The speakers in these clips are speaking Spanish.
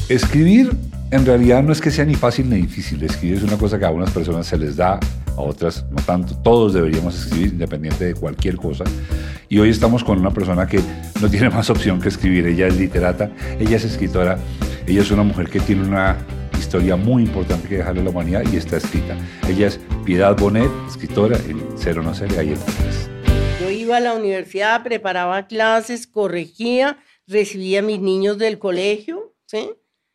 Escribir en realidad no es que sea ni fácil ni difícil. Escribir es una cosa que a unas personas se les da, a otras no tanto. Todos deberíamos escribir independiente de cualquier cosa. Y hoy estamos con una persona que no tiene más opción que escribir. Ella es literata, ella es escritora, ella es una mujer que tiene una historia muy importante que dejarle a la humanidad y está escrita. Ella es Piedad Bonet, escritora en Cero No Ser, ahí en Podcast. Yo iba a la universidad, preparaba clases, corregía, recibía a mis niños del colegio, ¿sí?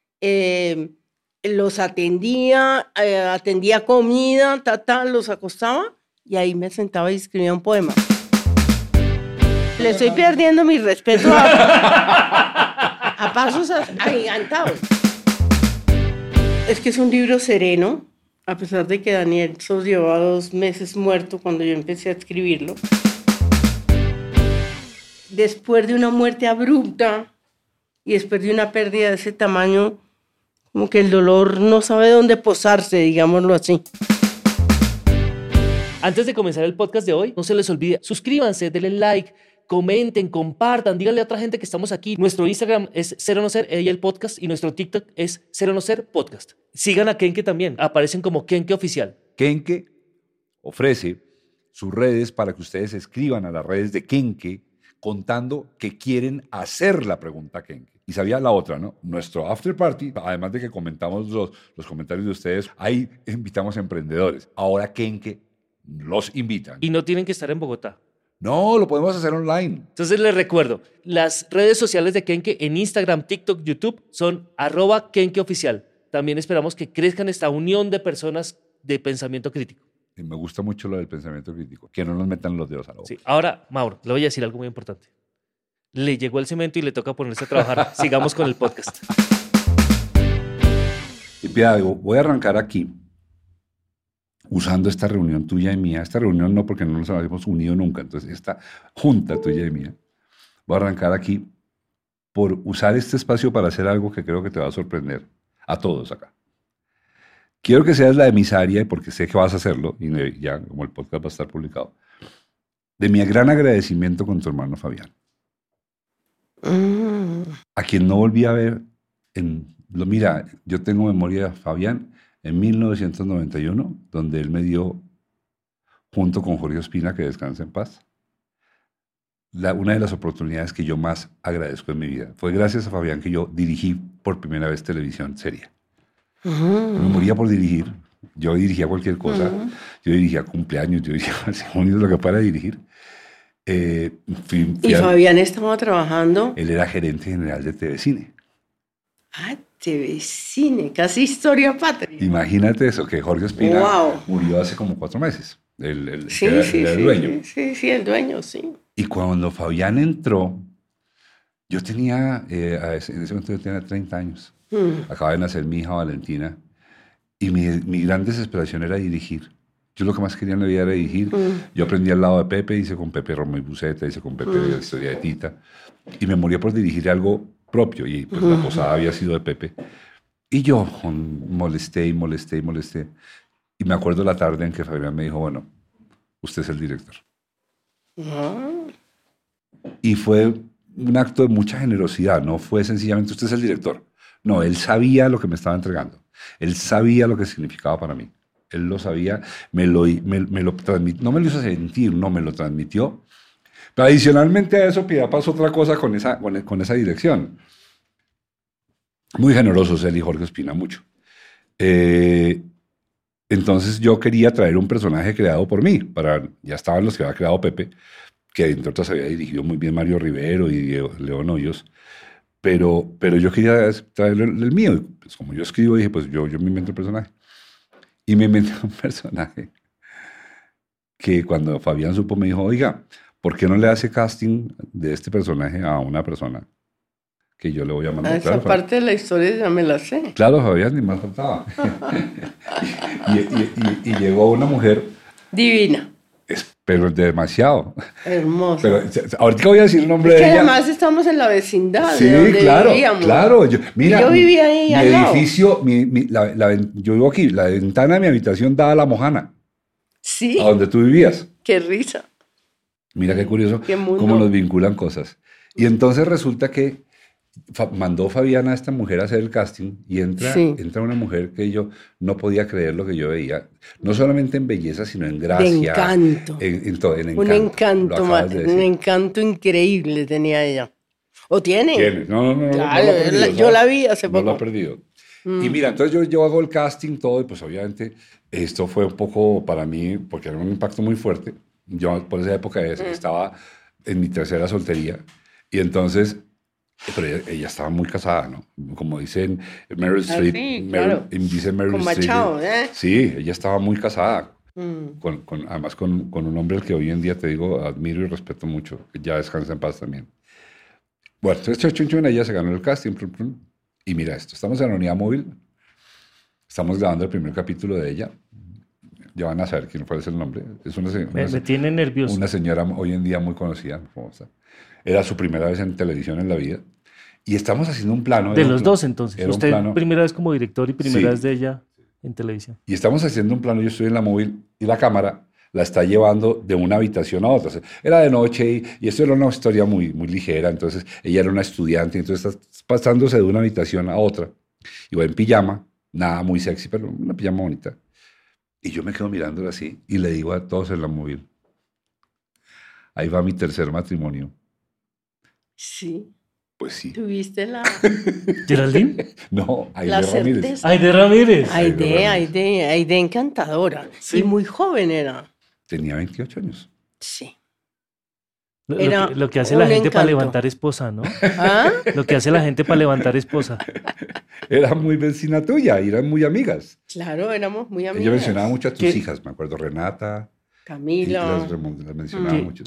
Los atendía, atendía comida, los acostaba y ahí me sentaba y escribía un poema. Le estoy perdiendo mi respeto a pasos agigantados. Es que es un libro sereno, a pesar de que Daniel Sos llevaba 2 meses muerto cuando yo empecé a escribirlo. Después de una muerte abrupta y después de una pérdida de ese tamaño, como que el dolor no sabe dónde posarse, digámoslo así. Antes de comenzar el podcast de hoy, no se les olvide, suscríbanse, denle like, comenten, compartan, díganle a otra gente que estamos aquí. Nuestro Instagram es Cero No Ser, ella el podcast, y nuestro TikTok es Cero No Ser Podcast. Sigan a Kenke también, aparecen como Kenke Oficial. Kenke ofrece sus redes para que ustedes escriban a las redes de Kenke contando que quieren hacer la pregunta Kenke. Y sabía la otra, ¿no? Nuestro after party, además de que comentamos los comentarios de ustedes, ahí invitamos a emprendedores. Ahora Kenke los invitan. Y no tienen que estar en Bogotá. No, lo podemos hacer online. Entonces les recuerdo, las redes sociales de Kenke en Instagram, TikTok, YouTube son @KenkeOficial. También esperamos que crezcan esta unión de personas de pensamiento crítico. Y me gusta mucho lo del pensamiento crítico, que no nos metan los dedos a la boca. Sí. Ahora, Mauro, le voy a decir algo muy importante. Le llegó el cemento y le toca ponerse a trabajar. Sigamos con el podcast. Y Piedad, voy a arrancar aquí usando esta reunión tuya y mía. Esta reunión no, porque no nos habíamos unido nunca. Entonces, esta junta tuya y mía. Voy a arrancar aquí por usar este espacio para hacer algo que creo que te va a sorprender a todos acá. Quiero que seas la emisaria, porque sé que vas a hacerlo, y ya como el podcast va a estar publicado, de mi gran agradecimiento con tu hermano Fabián. A quien no volví a ver mira, yo tengo memoria de Fabián en 1991, donde él me dio, junto con Jorge Ospina, que descansa en paz, una de las oportunidades que yo más agradezco en mi vida. Fue gracias a Fabián que yo dirigí por primera vez televisión seria. Me moría por dirigir. Yo dirigía cualquier cosa. Yo dirigía cumpleaños, yo dirigía matrimonios, lo que fuera dirigir. ¿Y Fabián estaba trabajando? Él era gerente general de TV Cine. Ah, TV Cine, casi historia patria. Imagínate eso, que Jorge Ospina murió hace como 4 meses. El dueño. Sí, el dueño, sí. Y cuando Fabián entró, yo tenía, en ese momento yo tenía 30 años. Acaba de nacer mi hija Valentina. Y mi gran desesperación era dirigir. Yo lo que más quería en la vida era dirigir. Yo aprendí al lado de Pepe, hice con Pepe Romeo y Buceta, hice con Pepe la historia de Tita. Y me moría por dirigir algo propio. Y pues la posada había sido de Pepe. Y yo molesté. Y me acuerdo la tarde en que Fabián me dijo, bueno, usted es el director. Y fue un acto de mucha generosidad. No fue sencillamente, usted es el director. No, él sabía lo que me estaba entregando. Él sabía lo que significaba para mí. Él lo sabía, me lo transmitió, no me lo hizo sentir, no, me lo transmitió. Pero adicionalmente a eso, Piedad, pasó otra cosa con esa dirección. Muy generosos él y Jorge Ospina, mucho. Entonces yo quería traer un personaje creado por mí. Ya estaban los que había creado Pepe, que entre otras había dirigido muy bien Mario Rivero y León Hoyos. Pero yo quería traerle el mío. Y pues como yo escribo, dije, pues yo me invento el personaje. Y me inventé un personaje que cuando Fabián supo me dijo, oiga, ¿por qué no le hace casting de este personaje a una persona que yo le voy a mandar? Esa parte de la historia ya me la sé. Claro, Fabián, ni más faltaba. y llegó una mujer... Divina. Pero demasiado. Hermosa. Pero ahorita voy a decir el nombre de ella. Además estamos en la vecindad. Sí, de donde claro, vivíamos. claro. Yo vivía ahí al lado. Edificio, yo vivo aquí, la ventana de mi habitación daba a La Mojana. Sí. A donde tú vivías. Qué risa. Mira qué curioso cómo nos vinculan cosas. Y entonces resulta que mandó Fabiana a esta mujer a hacer el casting y Sí. entra una mujer que yo no podía creer lo que yo veía, no solamente en belleza, sino en De gracia, encanto. en todo, en Un encanto. Lo acabas de un decir. encanto increíble tenía ella. ¿O tiene? Tiene. No Claro, lo ha perdido, yo ¿sabes? la vi hace No lo ha poco. perdido. Y mira, entonces yo hago el casting, todo, y pues obviamente esto fue un poco para mí, porque era un impacto muy fuerte. Yo por esa época estaba en mi tercera soltería, y entonces, pero ella estaba muy casada, ¿no? Como dicen Meryl Ah, Streep, sí, claro. dice Meryl Con Streep. Machado, ¿eh? Sí, ella estaba muy casada, Mm. además con un hombre al que hoy en día te digo, admiro y respeto mucho, que ya descansa en paz también. Bueno, entonces Chun ella se ganó el casting, plum, plum. Y mira esto, estamos en la unidad móvil, estamos grabando el primer capítulo de ella, ya van a saber quién fue el nombre, es Me tiene nervioso. una señora hoy en día muy conocida, famosa. Era su primera vez en televisión en la vida, y estamos haciendo un plano. De era un los pla- dos, entonces. era un Usted plano, primera vez como director y primera Sí. vez de ella en televisión. y estamos haciendo un plano, yo estoy en la móvil, y la cámara la está llevando de una habitación a otra. O sea, era de noche y esto era una historia muy, muy ligera, entonces ella era una estudiante, entonces está pasándose de una habitación a otra. Y va en pijama, nada muy sexy, pero una pijama bonita. Y yo me quedo mirándola así y le digo a todos en la móvil, ahí va mi tercer matrimonio. Sí. Pues sí. ¿Tuviste la ¿Geraldine? No, Aide La Ramírez. certeza? Ay, de Ramírez. Aide encantadora. Sí. Y muy joven era. Tenía 28 años. Sí. Lo lo que hace un la gente para encanto. levantar esposa, ¿no? ¿Ah? Lo que hace la gente para levantar esposa. Era muy vecina tuya, y eran muy amigas. Claro, éramos muy amigas. Ella mencionaba mucho a tus ¿Qué? hijas, me acuerdo, Renata, y Camila. las mencionaba mucho.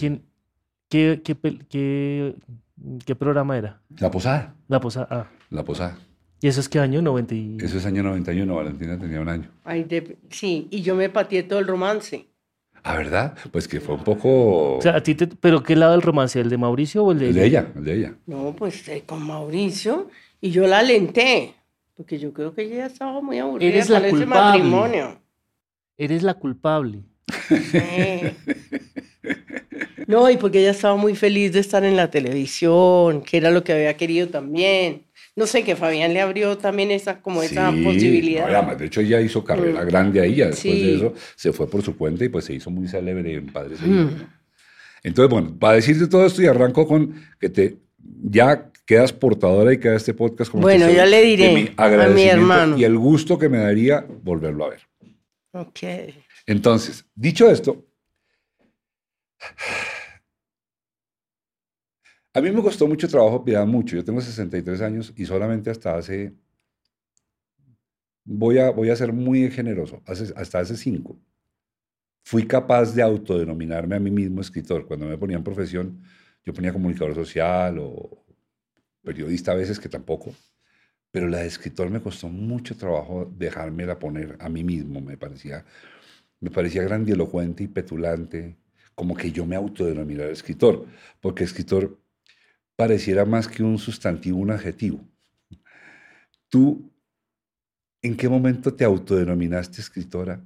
¿Qué programa era? La Posada. La Posada. Ah. La Posada. ¿Y eso es qué año? 90 y... Eso es año 91, Valentina tenía un año. Sí, y yo me pateé todo el romance. Ah, ¿verdad? Pues que fue un poco... O sea, a ti te... ¿Pero qué lado del romance? ¿El de Mauricio o el de el de ella, el de ella. No, pues con Mauricio. Y yo la alenté. Porque yo creo que ella ya estaba muy aburrida Eres la con ese culpable. matrimonio. Eres la culpable. Sí. No, y porque ella estaba muy feliz de estar en la televisión, que era lo que había querido también. No sé, que Fabián le abrió también esa Sí, posibilidad. no, además, de hecho ella hizo carrera grande ahí, ya después Sí. de eso se fue por su cuenta y pues se hizo muy célebre en Padres e Hijos, ¿no? Entonces, bueno, para decirte todo esto y arranco con que ya quedas portadora y queda este podcast como Bueno, testigo ya le diré de mi a mi agradecimiento hermano. y el gusto que me daría volverlo a ver. Ok. Entonces, dicho esto, a mí me costó mucho trabajo, Piedad, mucho. Yo tengo 63 años y solamente hasta hace, voy a ser muy generoso, hasta hace 5, fui capaz de autodenominarme a mí mismo escritor. Cuando me ponía en profesión, yo ponía comunicador social o periodista a veces, que tampoco, pero la de escritor me costó mucho trabajo dejármela poner a mí mismo. Me parecía grandilocuente y petulante, como que yo me autodenominara escritor, porque escritor pareciera más que un sustantivo, un adjetivo. ¿Tú en qué momento te autodenominaste escritora?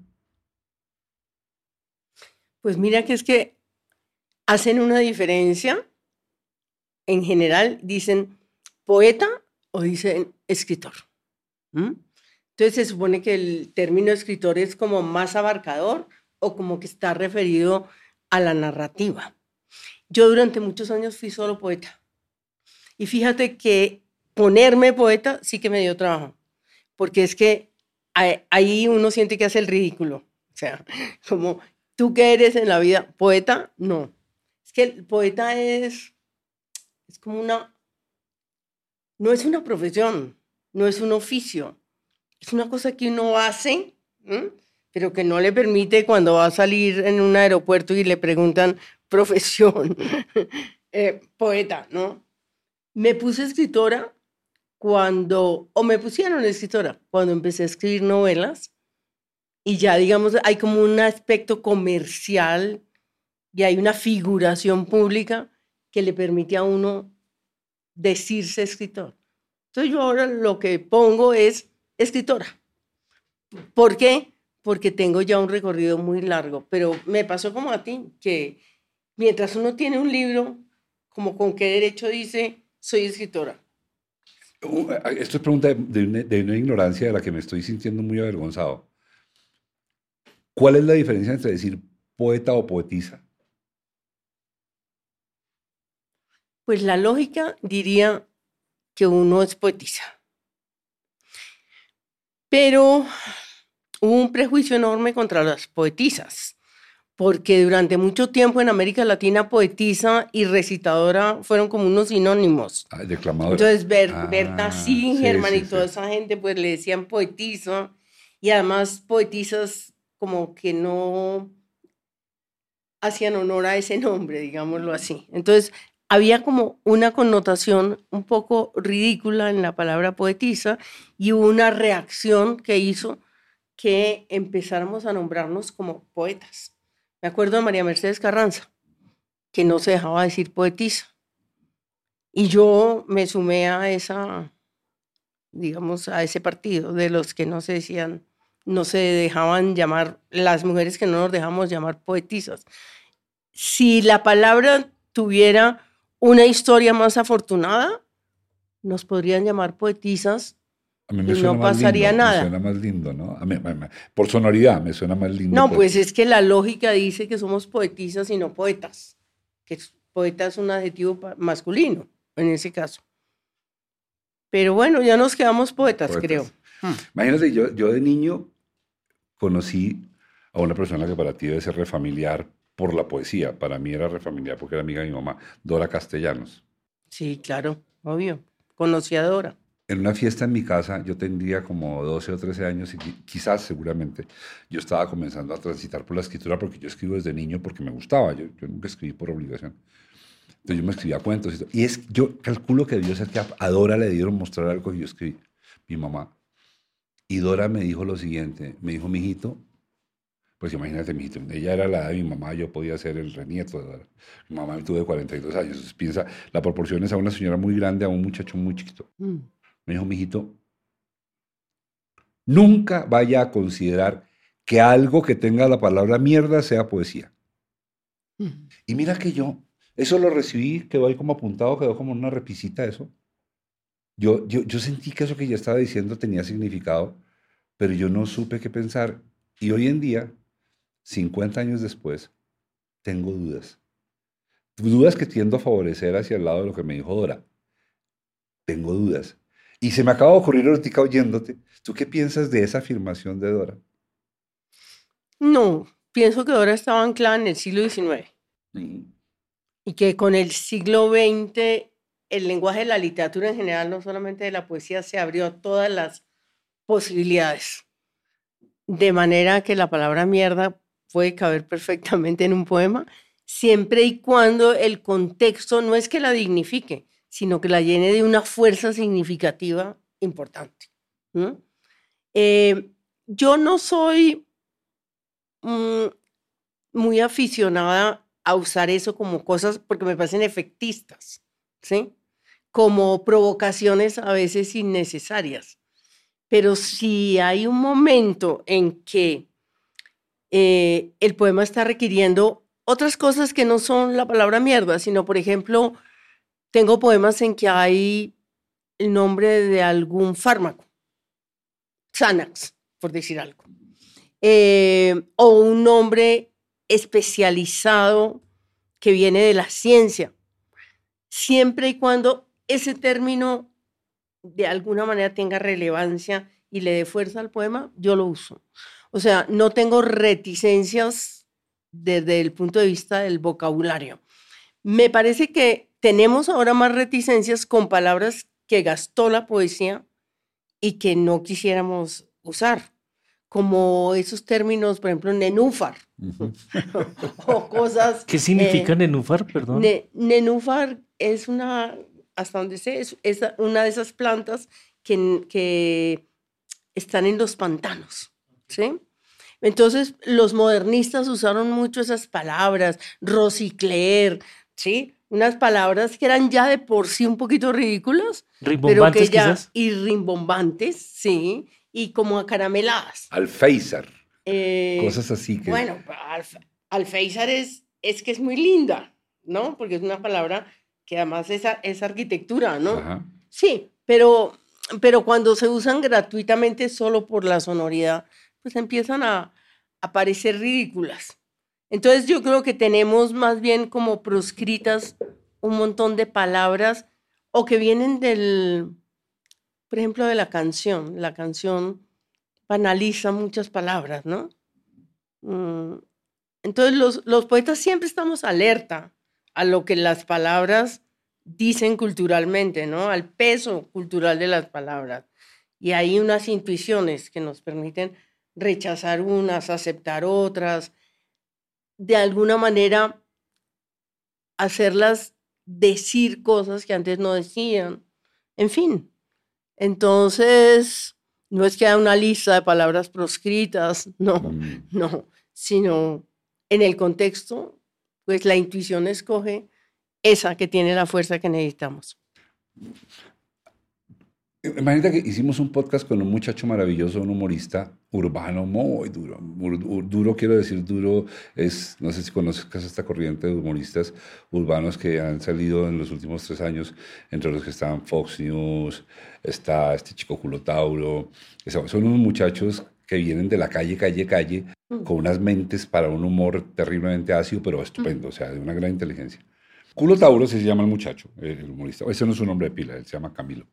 Pues mira que es que hacen una diferencia. En general dicen poeta o dicen escritor. ¿Mm? Entonces se supone que el término escritor es como más abarcador o como que está referido a la narrativa. Yo durante muchos años fui solo poeta. Y fíjate que ponerme poeta sí que me dio trabajo, porque es que ahí uno siente que hace el ridículo. O sea, como tú que eres en la vida poeta, no. Es que el poeta es como no es una profesión, no es un oficio, es una cosa que uno hace, ¿m? Pero que no le permite cuando va a salir en un aeropuerto y le preguntan profesión, poeta, ¿no? Me puse escritora o me pusieron escritora cuando empecé a escribir novelas y ya, digamos, hay como un aspecto comercial y hay una figuración pública que le permite a uno decirse escritor. Entonces yo ahora lo que pongo es escritora. ¿Por qué? Porque tengo ya un recorrido muy largo, pero me pasó como a ti, que mientras uno tiene un libro, como con qué derecho dice, soy escritora. Esto es pregunta de una ignorancia de la que me estoy sintiendo muy avergonzado. ¿Cuál es la diferencia entre decir poeta o poetisa? Pues la lógica diría que uno es poetisa. Pero hubo un prejuicio enorme contra las poetisas, porque durante mucho tiempo en América Latina poetisa y recitadora fueron como unos sinónimos. Declamadora. Entonces Berta Singerman sí, y toda esa gente pues le decían poetisa, y además poetisas como que no hacían honor a ese nombre, digámoslo así. Entonces había como una connotación un poco ridícula en la palabra poetisa, y hubo una reacción que hizo que empezáramos a nombrarnos como poetas. Me acuerdo de María Mercedes Carranza, que no se dejaba decir poetisa. Y yo me sumé a esa, digamos, a ese partido de los que no se decían, no se dejaban llamar, las mujeres que no nos dejamos llamar poetisas. Si la palabra tuviera una historia más afortunada, nos podrían llamar poetisas. A mí me y suena no más pasaría lindo, nada. Me suena más lindo, ¿no? Por sonoridad me suena más lindo. No, pues es que la lógica dice que somos poetisas y no poetas. Que poeta es un adjetivo masculino, en ese caso. Pero bueno, ya nos quedamos poetas. Creo. Imagínate, yo de niño conocí a una persona que para ti debe ser refamiliar por la poesía. Para mí era refamiliar porque era amiga de mi mamá, Dora Castellanos. Sí, claro, obvio. Conocí a Dora. En una fiesta en mi casa, yo tendría como 12 o 13 años y quizás, seguramente, yo estaba comenzando a transitar por la escritura porque yo escribo desde niño porque me gustaba, yo nunca escribí por obligación. Entonces yo me escribía cuentos y todo. Y yo calculo que debió ser que a Dora le dieron mostrar algo que yo escribí, mi mamá. Y Dora me dijo lo siguiente, me dijo, mijito, pues imagínate, mijito, ella era la edad de mi mamá, yo podía ser el renieto de Dora. Mi mamá tuvo 42 años, entonces piensa, la proporción es a una señora muy grande, a un muchacho muy chiquito. Me dijo, mijito, nunca vaya a considerar que algo que tenga la palabra mierda sea poesía. Y mira que eso lo recibí, quedó ahí como apuntado, quedó como una repisita eso. Yo sentí que eso que ella estaba diciendo tenía significado, pero yo no supe qué pensar. Y hoy en día, 50 años después, tengo dudas. Dudas que tiendo a favorecer hacia el lado de lo que me dijo Dora. Tengo dudas. Y se me acaba de ocurrir ahorita oyéndote. ¿Tú qué piensas de esa afirmación de Dora? No, pienso que Dora estaba anclada en el siglo XIX. Y que con el siglo XX el lenguaje de la literatura en general, no solamente de la poesía, se abrió a todas las posibilidades. De manera que la palabra mierda puede caber perfectamente en un poema, siempre y cuando el contexto no es que la dignifique, sino que la llene de una fuerza significativa importante. Yo no soy muy aficionada a usar eso como cosas porque me parecen efectistas, ¿sí? Como provocaciones a veces innecesarias. Pero si hay un momento en que el poema está requiriendo otras cosas que no son la palabra mierda, sino, por ejemplo, tengo poemas en que hay el nombre de algún fármaco, Xanax, por decir algo, o un nombre especializado que viene de la ciencia, siempre y cuando ese término de alguna manera tenga relevancia y le dé fuerza al poema, yo lo uso. O sea, no tengo reticencias desde el punto de vista del vocabulario. Me parece que tenemos ahora más reticencias con palabras que gastó la poesía y que no quisiéramos usar, como esos términos, por ejemplo, nenúfar, o cosas... ¿Qué significa nenúfar, perdón? Nenúfar es una, hasta donde sé, es una de esas plantas que están en los pantanos, ¿sí? Entonces, los modernistas usaron mucho esas palabras, rosicler, ¿sí? Unas palabras que eran ya de por sí un poquito ridículas, pero que ya, quizás. y rimbombantes, sí, y como acarameladas. Alféizar, cosas así que... Bueno, alféizar es que es muy linda, ¿no? Porque es una palabra que además es arquitectura, ¿no? Ajá. Sí, pero cuando se usan gratuitamente solo por la sonoridad, pues empiezan a parecer ridículas. Entonces yo creo que tenemos más bien como proscritas un montón de palabras o que vienen por ejemplo, de la canción. La canción banaliza muchas palabras, ¿no? Entonces los poetas siempre estamos alerta a lo que las palabras dicen culturalmente, ¿no? Al peso cultural de las palabras. Y hay unas intuiciones que nos permiten rechazar unas, aceptar otras, de alguna manera hacerlas decir cosas que antes no decían. En fin, entonces no es que haya una lista de palabras proscritas, no, sino en el contexto, pues la intuición escoge esa que tiene la fuerza que necesitamos. Imagínate que hicimos un podcast con un muchacho maravilloso, un humorista urbano muy duro. Duro, quiero decir duro, no sé si conoces esta corriente de humoristas urbanos que han salido en los últimos 3 años, entre los que están Fox News, está este chico Culo Tauro. Son unos muchachos que vienen de la calle, con unas mentes para un humor terriblemente ácido, pero estupendo, o sea, de una gran inteligencia. Culo Tauro se llama el muchacho, el humorista. Ese no es su nombre de pila, él se llama Camilo.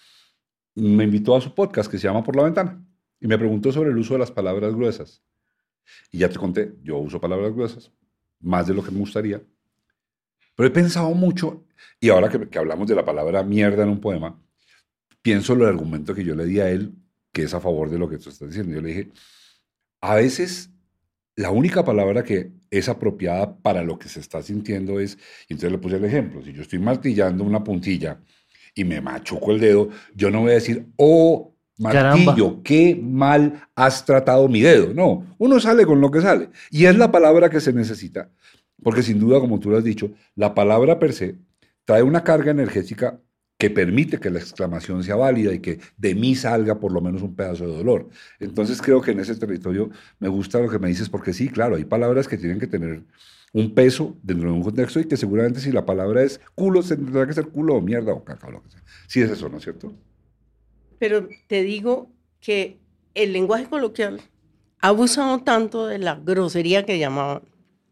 Me invitó a su podcast que se llama Por la Ventana y me preguntó sobre el uso de las palabras gruesas. Y ya te conté, yo uso palabras gruesas, más de lo que me gustaría. Pero he pensado mucho, y ahora que hablamos de la palabra mierda en un poema, pienso en el argumento que yo le di a él, que es a favor de lo que tú estás diciendo. Yo le dije, a veces la única palabra que es apropiada para lo que se está sintiendo es, y entonces le puse el ejemplo, si yo estoy martillando una puntilla y me machuco el dedo, yo no voy a decir, oh, martillo, caramba, qué mal has tratado mi dedo. No, uno sale con lo que sale. Y es la palabra que se necesita, porque sin duda, como tú lo has dicho, la palabra per se trae una carga energética que permite que la exclamación sea válida y que de mí salga por lo menos un pedazo de dolor. Entonces creo que en ese territorio me gusta lo que me dices, porque sí, claro, hay palabras que tienen que tener un peso dentro de un contexto y que seguramente si la palabra es culo, tendrá que ser culo o mierda o caca o lo que sea. Sí es eso, ¿no es cierto? Pero te digo que el lenguaje coloquial ha abusado tanto de la grosería que llamaban,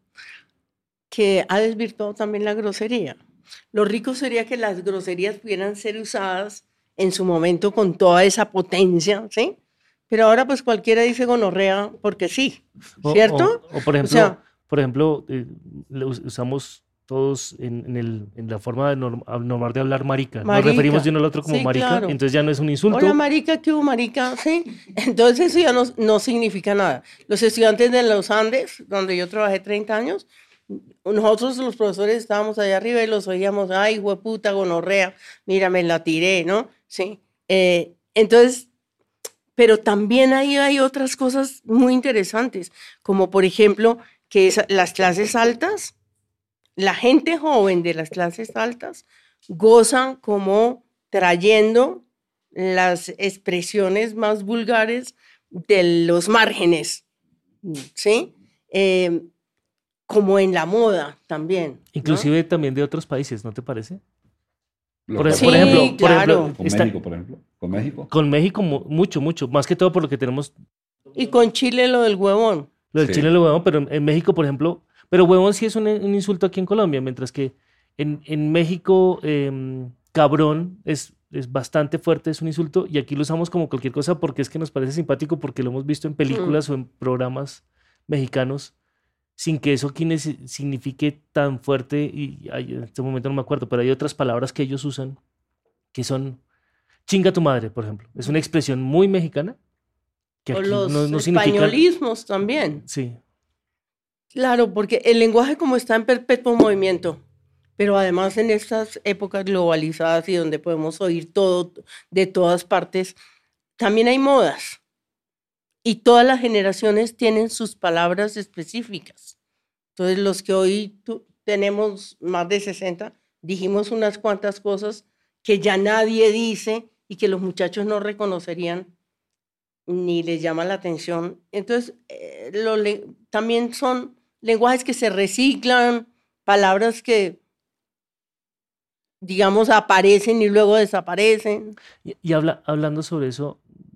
que ha desvirtuado también la grosería. Lo rico sería que las groserías pudieran ser usadas en su momento con toda esa potencia, ¿sí? Pero ahora pues cualquiera dice gonorrea porque sí, ¿cierto? O por ejemplo, usamos todos en la forma normal de hablar marica. Nos referimos de uno al otro como sí, marica, claro. Entonces ya no es un insulto. Hola marica, ¿qué hubo marica? Sí, entonces eso ya no significa nada. Los estudiantes de los Andes, donde yo trabajé 30 años, nosotros los profesores estábamos allá arriba y los oíamos, ay, hueputa, gonorrea, mira, me la tiré, ¿no? Sí. Entonces, pero también ahí hay otras cosas muy interesantes, como por ejemplo, que las clases altas, la gente joven de las clases altas gozan como trayendo las expresiones más vulgares de los márgenes, ¿sí? Como en la moda también. Inclusive, ¿no? También de otros países, ¿no te parece? Sí, por ejemplo, claro. Con México, por ejemplo. ¿Con México? Con México mucho, más que todo por lo que tenemos. Y con Chile lo del huevón. Lo del sí. Chile lo huevón, pero en México, por ejemplo, pero huevón sí es un insulto aquí en Colombia, mientras que en México cabrón es bastante fuerte, es un insulto, y aquí lo usamos como cualquier cosa porque es que nos parece simpático, porque lo hemos visto en películas o en programas mexicanos, sin que eso aquí signifique tan fuerte, y en este momento no me acuerdo, pero hay otras palabras que ellos usan que son chinga tu madre, por ejemplo. Es una expresión muy mexicana. Que aquí o los españolismos también. Sí. Claro, porque el lenguaje como está en perpetuo movimiento, pero además en estas épocas globalizadas y donde podemos oír todo de todas partes, también hay modas. Y todas las generaciones tienen sus palabras específicas. Entonces, los que hoy tenemos más de 60, dijimos unas cuantas cosas que ya nadie dice y que los muchachos no reconocerían ni les llama la atención. Entonces, también son lenguajes que se reciclan, palabras que digamos, aparecen y luego desaparecen. Y hablando sobre eso,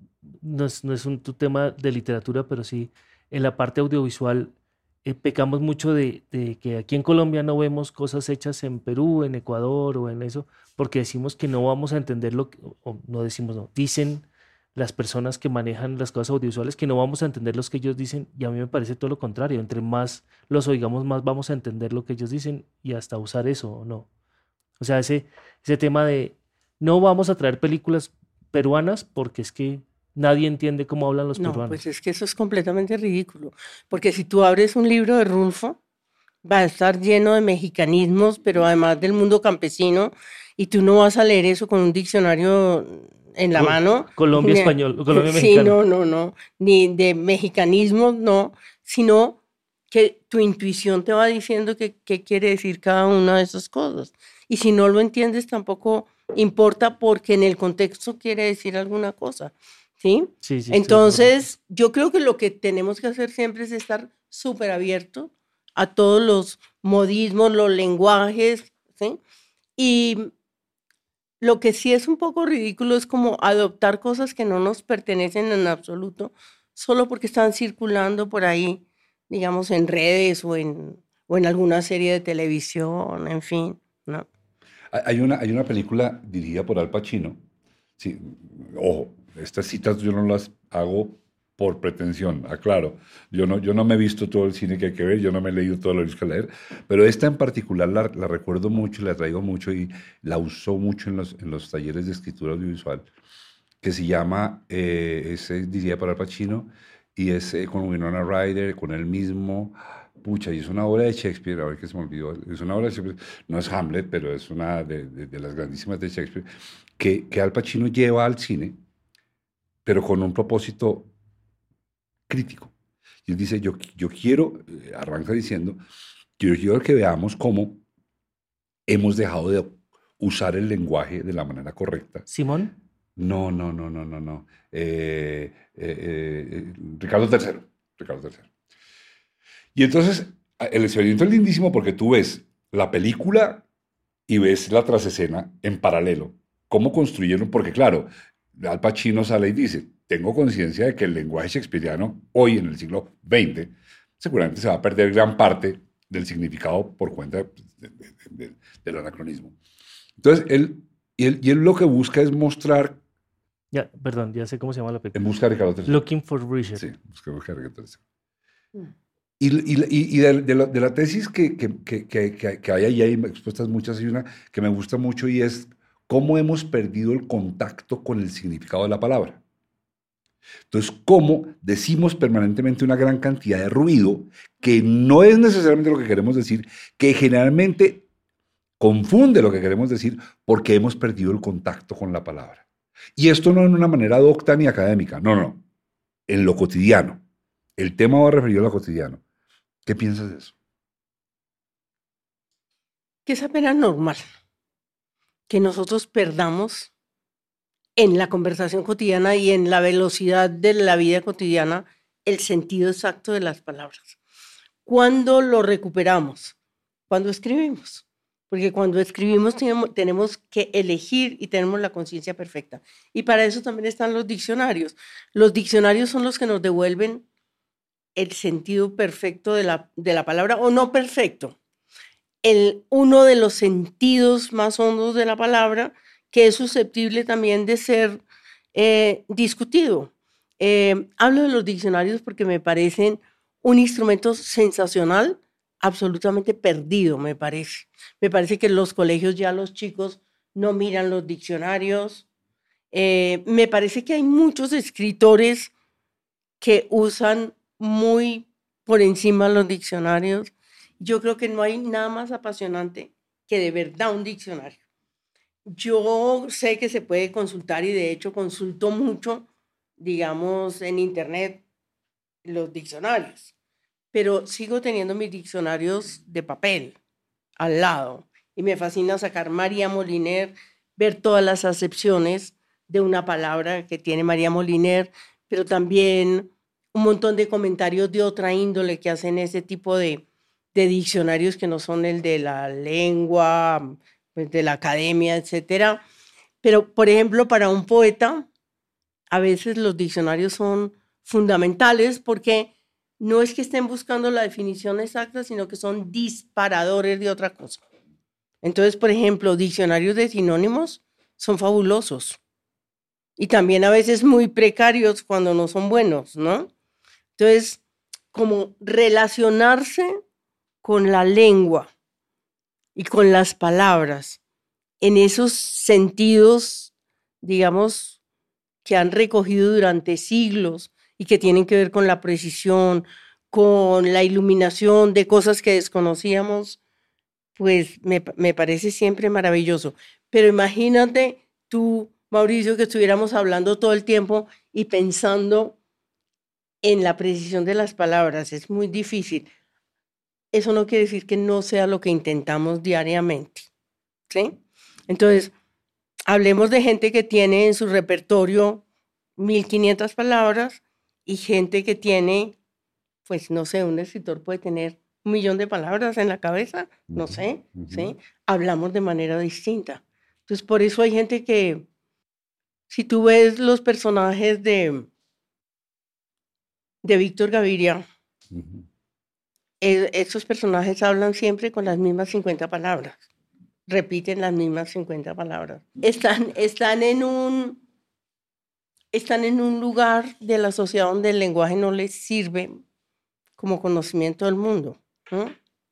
no es tu tema de literatura, pero sí, en la parte audiovisual pecamos mucho de que aquí en Colombia no vemos cosas hechas en Perú, en Ecuador o en eso, porque decimos que no vamos a entender o no decimos, no, dicen las personas que manejan las cosas audiovisuales que no vamos a entender lo que ellos dicen, y a mí me parece todo lo contrario, entre más los oigamos, más vamos a entender lo que ellos dicen y hasta usar eso, ¿o no? O sea, ese tema de no vamos a traer películas peruanas porque es que nadie entiende cómo hablan los No, peruanos. pues es que eso es completamente ridículo, porque si tú abres un libro de Rulfo, va a estar lleno de mexicanismos, pero además del mundo campesino, y tú no vas a leer eso con un diccionario en la mano. Colombia español, Colombia Sí, mexicano. no, ni de mexicanismos, no, sino que tu intuición te va diciendo qué quiere decir cada una de esas cosas. Y si no lo entiendes, tampoco importa porque en el contexto quiere decir alguna cosa, ¿sí? Sí, sí, Entonces, yo creo que lo que tenemos que hacer siempre es estar súper abierto a todos los modismos, los lenguajes, ¿sí? Y lo que sí es un poco ridículo es como adoptar cosas que no nos pertenecen en absoluto, solo porque están circulando por ahí, digamos, en redes o en alguna serie de televisión, en fin, ¿no? Hay una película dirigida por Al Pacino. Sí, ojo, estas citas yo no las hago por pretensión, aclaro. Yo no me he visto todo el cine que hay que ver, yo no me he leído todo lo que hay que leer, pero esta en particular la recuerdo mucho y la traigo mucho y la uso mucho en los talleres de escritura audiovisual, que se llama, es dirigida por Al Pacino y es con Winona Ryder, con él mismo. Pucha, y es una obra de Shakespeare, a ver que se me olvidó, es una obra de Shakespeare, no es Hamlet, pero es una de las grandísimas de Shakespeare, que Al Pacino lleva al cine, pero con un propósito crítico. Y él dice, yo quiero, arranca diciendo, yo quiero que veamos cómo hemos dejado de usar el lenguaje de la manera correcta. ¿Simón? No. Ricardo III. Ricardo III. Y entonces, el experimento es lindísimo porque tú ves la película y ves la trasescena en paralelo. ¿Cómo construyeron? Porque claro, Al Pacino sale y dice, tengo conciencia de que el lenguaje shakespeariano hoy en el siglo XX seguramente se va a perder gran parte del significado por cuenta del anacronismo. Entonces, él lo que busca es mostrar... Ya, perdón, ya sé cómo se llama la película. En busca de Ricardo III. Looking for Richard. Sí, busca de Ricardo III. Y de la tesis que hay ahí, hay expuestas muchas, hay una que me gusta mucho y es cómo hemos perdido el contacto con el significado de la palabra. Entonces, cómo decimos permanentemente una gran cantidad de ruido que no es necesariamente lo que queremos decir, que generalmente confunde lo que queremos decir porque hemos perdido el contacto con la palabra. Y esto no en una manera docta ni académica, no, en lo cotidiano. El tema va referido a lo cotidiano. ¿Qué piensas de eso? Que es apenas normal que nosotros perdamos en la conversación cotidiana y en la velocidad de la vida cotidiana el sentido exacto de las palabras. ¿Cuándo lo recuperamos? Cuando escribimos. Porque cuando escribimos tenemos que elegir y tenemos la conciencia perfecta. Y para eso también están los diccionarios. Los diccionarios son los que nos devuelven el sentido perfecto de la palabra, o no perfecto. Uno de los sentidos más hondos de la palabra que es susceptible también de ser discutido. Hablo de los diccionarios porque me parecen un instrumento sensacional, absolutamente perdido, me parece. Me parece que en los colegios ya los chicos no miran los diccionarios. Me parece que hay muchos escritores que usan muy por encima los diccionarios. Yo creo que no hay nada más apasionante que de verdad un diccionario. Yo sé que se puede consultar y de hecho consulto mucho, digamos, en internet los diccionarios, pero sigo teniendo mis diccionarios de papel al lado y me fascina sacar María Moliner, ver todas las acepciones de una palabra que tiene María Moliner, pero también un montón de comentarios de otra índole que hacen ese tipo de diccionarios que no son el de la lengua pues, de la academia, etcétera. Pero, por ejemplo, para un poeta, a veces los diccionarios son fundamentales porque no es que estén buscando la definición exacta, sino que son disparadores de otra cosa. Entonces, por ejemplo, diccionarios de sinónimos son fabulosos y también a veces muy precarios cuando no son buenos, ¿no? Entonces, como relacionarse con la lengua y con las palabras en esos sentidos, digamos, que han recogido durante siglos y que tienen que ver con la precisión, con la iluminación de cosas que desconocíamos, pues me parece siempre maravilloso. Pero imagínate tú, Mauricio, que estuviéramos hablando todo el tiempo y pensando en la precisión de las palabras. Es muy difícil. Eso no quiere decir que no sea lo que intentamos diariamente, ¿sí? Entonces, hablemos de gente que tiene en su repertorio 1500 palabras y gente que tiene, pues no sé, un escritor puede tener 1.000.000 de palabras en la cabeza, no sé, ¿sí? Hablamos de manera distinta. Entonces, por eso hay gente que, si tú ves los personajes de Víctor Gaviria, esos personajes hablan siempre con las mismas 50 palabras, repiten las mismas 50 palabras. Están en un lugar de la sociedad donde el lenguaje no les sirve como conocimiento del mundo, ¿no?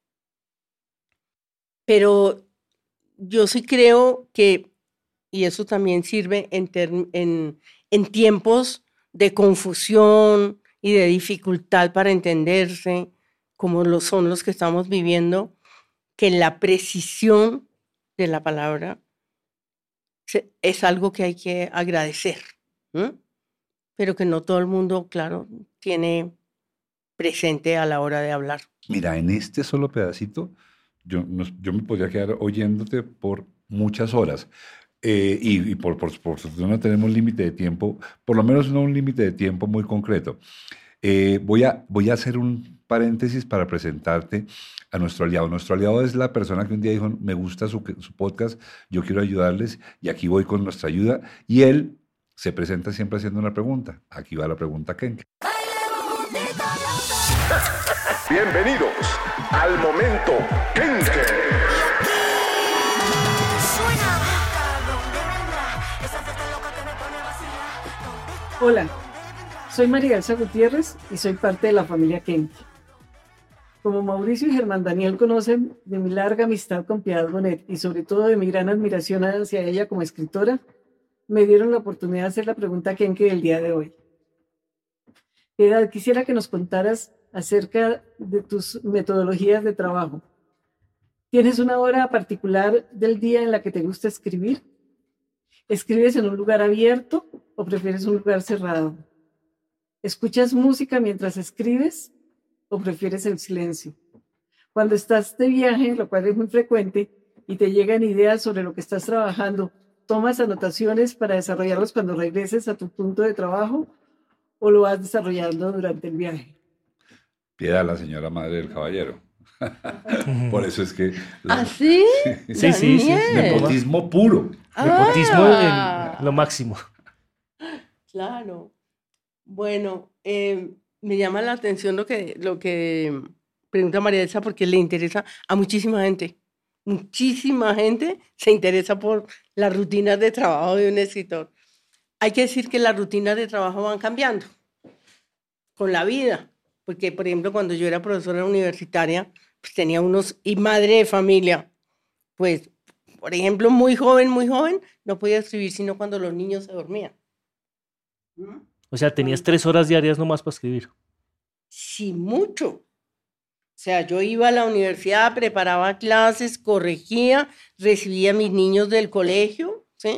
Pero yo sí creo que, y eso también sirve en tiempos de confusión y de dificultad para entenderse, como son los que estamos viviendo, que la precisión de la palabra es algo que hay que agradecer, ¿no? Pero que no todo el mundo, claro, tiene presente a la hora de hablar. Mira, en este solo pedacito, yo me podría quedar oyéndote por muchas horas. Y por supuesto no tenemos límite de tiempo, por lo menos no un límite de tiempo muy concreto. Voy a hacer un paréntesis para presentarte a nuestro aliado. Nuestro aliado es la persona que un día dijo, me gusta su podcast, yo quiero ayudarles y aquí voy con nuestra ayuda. Y él se presenta siempre haciendo una pregunta. Aquí va la pregunta, Kenke. Bienvenidos al momento Kenke. Hola, soy María Elsa Gutiérrez y soy parte de la familia Kenke. Como Mauricio y Germán Daniel conocen de mi larga amistad con Piedad Bonet y sobre todo de mi gran admiración hacia ella como escritora, me dieron la oportunidad de hacer la pregunta Kenke del día de hoy. Piedad, quisiera que nos contaras acerca de tus metodologías de trabajo. ¿Tienes una hora particular del día en la que te gusta escribir? ¿Escribes en un lugar abierto o prefieres un lugar cerrado? ¿Escuchas música mientras escribes o prefieres el silencio? Cuando estás de viaje, lo cual es muy frecuente, y te llegan ideas sobre lo que estás trabajando, ¿tomas anotaciones para desarrollarlos cuando regreses a tu punto de trabajo o lo vas desarrollando durante el viaje? Piedad, la señora madre del caballero. Por eso es que... ¿Ah, sí? Sí. Nepotismo puro. Nepotismo en lo máximo. Claro. Bueno, me llama la atención lo que pregunta María Elsa porque le interesa a muchísima gente. Muchísima gente se interesa por las rutinas de trabajo de un escritor. Hay que decir que las rutinas de trabajo van cambiando con la vida. Porque, por ejemplo, cuando yo era profesora universitaria, pues tenía y madre de familia, pues, por ejemplo, muy joven, no podía escribir sino cuando los niños se dormían. O sea, tenías 3 horas diarias nomás para escribir. Sí, mucho. O sea, yo iba a la universidad, preparaba clases, corregía, recibía a mis niños del colegio, ¿sí?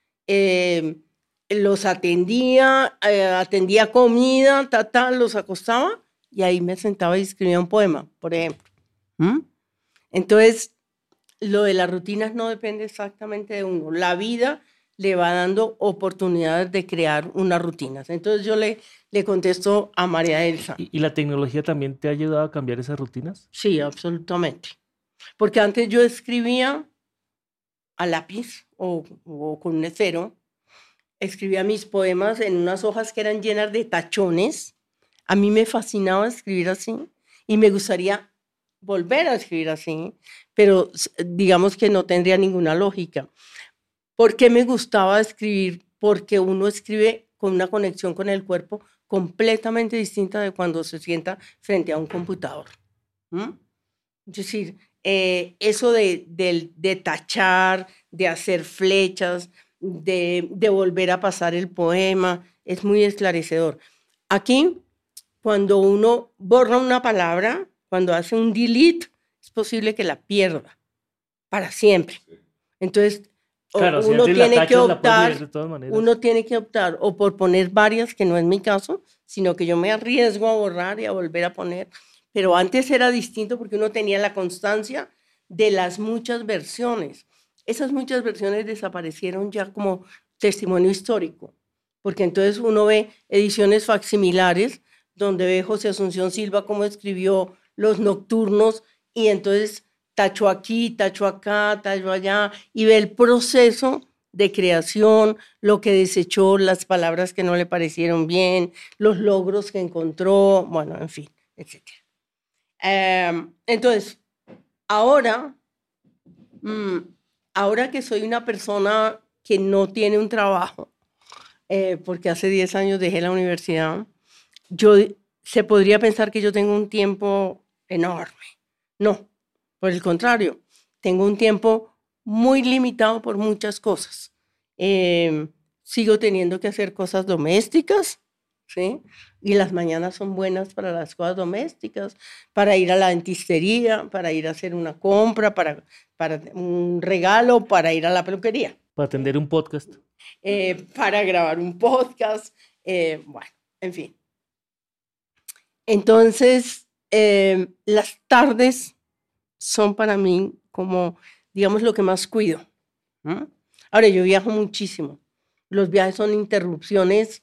Los atendía, atendía comida, los acostaba y ahí me sentaba y escribía un poema, por ejemplo. Entonces, lo de las rutinas no depende exactamente de uno. La vida le va dando oportunidades de crear unas rutinas. Entonces yo le contesto a María Elsa. ¿Y la tecnología también te ha ayudado a cambiar esas rutinas? Sí, absolutamente. Porque antes yo escribía a lápiz o con un esfero, escribía mis poemas en unas hojas que eran llenas de tachones. A mí me fascinaba escribir así y me gustaría volver a escribir así, pero digamos que no tendría ninguna lógica. ¿Por qué me gustaba escribir? Porque uno escribe con una conexión con el cuerpo completamente distinta de cuando se sienta frente a un computador. Es decir, eso de tachar, de hacer flechas, de volver a pasar el poema, es muy esclarecedor. Aquí, cuando uno borra una palabra, cuando hace un delete, es posible que la pierda para siempre. Entonces, claro, uno tiene que optar, de todas maneras. uno tiene que optar o por poner varias, que no es mi caso, sino que yo me arriesgo a borrar y a volver a poner. Pero antes era distinto porque uno tenía la constancia de las muchas versiones. Esas muchas versiones desaparecieron ya como testimonio histórico, porque entonces uno ve ediciones facsimilares donde ve José Asunción Silva cómo escribió Los Nocturnos y entonces tacho aquí, tacho acá, tacho allá y ve el proceso de creación, lo que desechó, las palabras que no le parecieron bien, los logros que encontró, bueno, en fin, etc. Entonces, ahora que soy una persona que no tiene un trabajo, porque hace 10 años dejé la universidad, se podría pensar que yo tengo un tiempo enorme. No, por el contrario, tengo un tiempo muy limitado por muchas cosas. Sigo teniendo que hacer cosas domésticas, ¿sí? Y las mañanas son buenas para las cosas domésticas, para ir a la dentistería, para ir a hacer una compra, para un regalo, para ir a la peluquería. Para atender un podcast. Para grabar un podcast, bueno, en fin. Entonces, las tardes son para mí como, digamos, lo que más cuido. Ahora, yo viajo muchísimo. Los viajes son interrupciones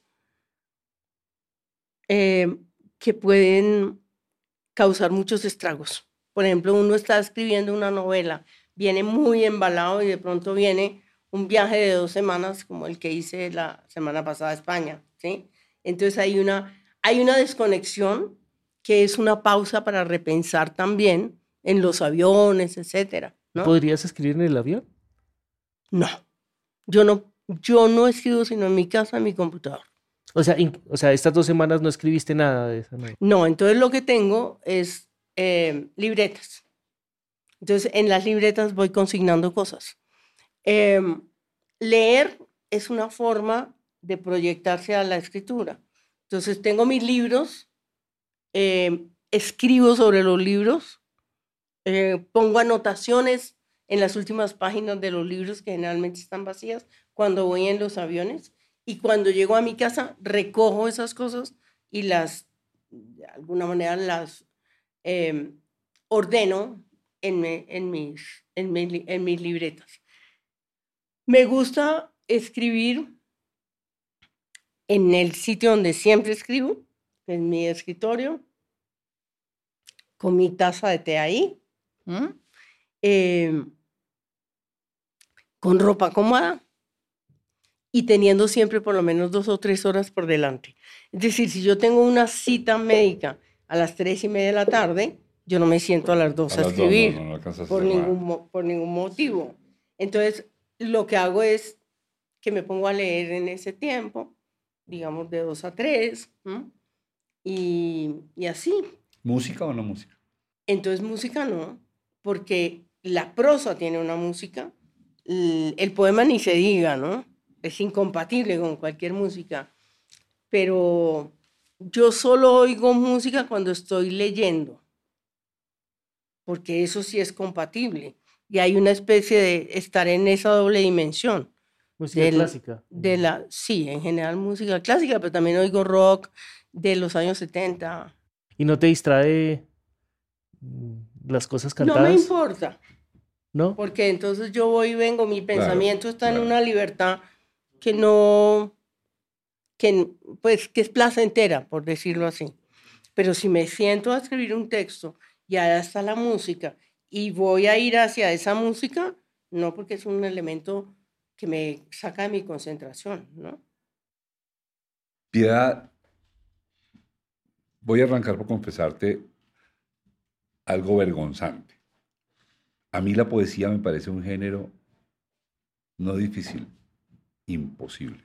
que pueden causar muchos estragos. Por ejemplo, uno está escribiendo una novela, viene muy embalado y de pronto viene un viaje de 2 semanas, como el que hice la semana pasada a España, ¿sí? Entonces hay una desconexión que es una pausa para repensar también en los aviones, etcétera, ¿no? ¿Podrías escribir en el avión? No, yo no escribo sino en mi casa, en mi computador. O sea, estas 2 semanas no escribiste nada de esa novela. No, entonces lo que tengo es libretas. Entonces en las libretas voy consignando cosas. Leer es una forma de proyectarse a la escritura. Entonces tengo mis libros, escribo sobre los libros, pongo anotaciones en las últimas páginas de los libros que generalmente están vacías cuando voy en los aviones y cuando llego a mi casa recojo esas cosas y de alguna manera las ordeno en mis libretas. Me gusta escribir en el sitio donde siempre escribo, en mi escritorio, con mi taza de té ahí, con ropa cómoda y teniendo siempre por lo menos 2 o 3 horas por delante. Es decir, si yo tengo una cita médica a las 3:30 de la tarde, yo no me siento a las 2 a escribir por ningún motivo. Entonces, lo que hago es que me pongo a leer en ese tiempo, digamos de 2 a 3, y así. ¿Música o no música? Entonces, música no, porque la prosa tiene una música, el poema ni se diga, ¿no? Es incompatible con cualquier música, pero yo solo oigo música cuando estoy leyendo, porque eso sí es compatible, y hay una especie de estar en esa doble dimensión. Música clásica. Sí, en general música clásica, pero también oigo rock de los años 70. ¿Y no te distrae las cosas cantadas? No me importa. ¿No? Porque entonces yo voy y vengo, mi pensamiento está claro. en una libertad que no, que es placentera, por decirlo así. Pero si me siento a escribir un texto y allá está la música y voy a ir hacia esa música, no porque es un elemento que me saca de mi concentración, ¿no? Piedad, voy a arrancar por confesarte algo vergonzante. A mí la poesía me parece un género no difícil, imposible.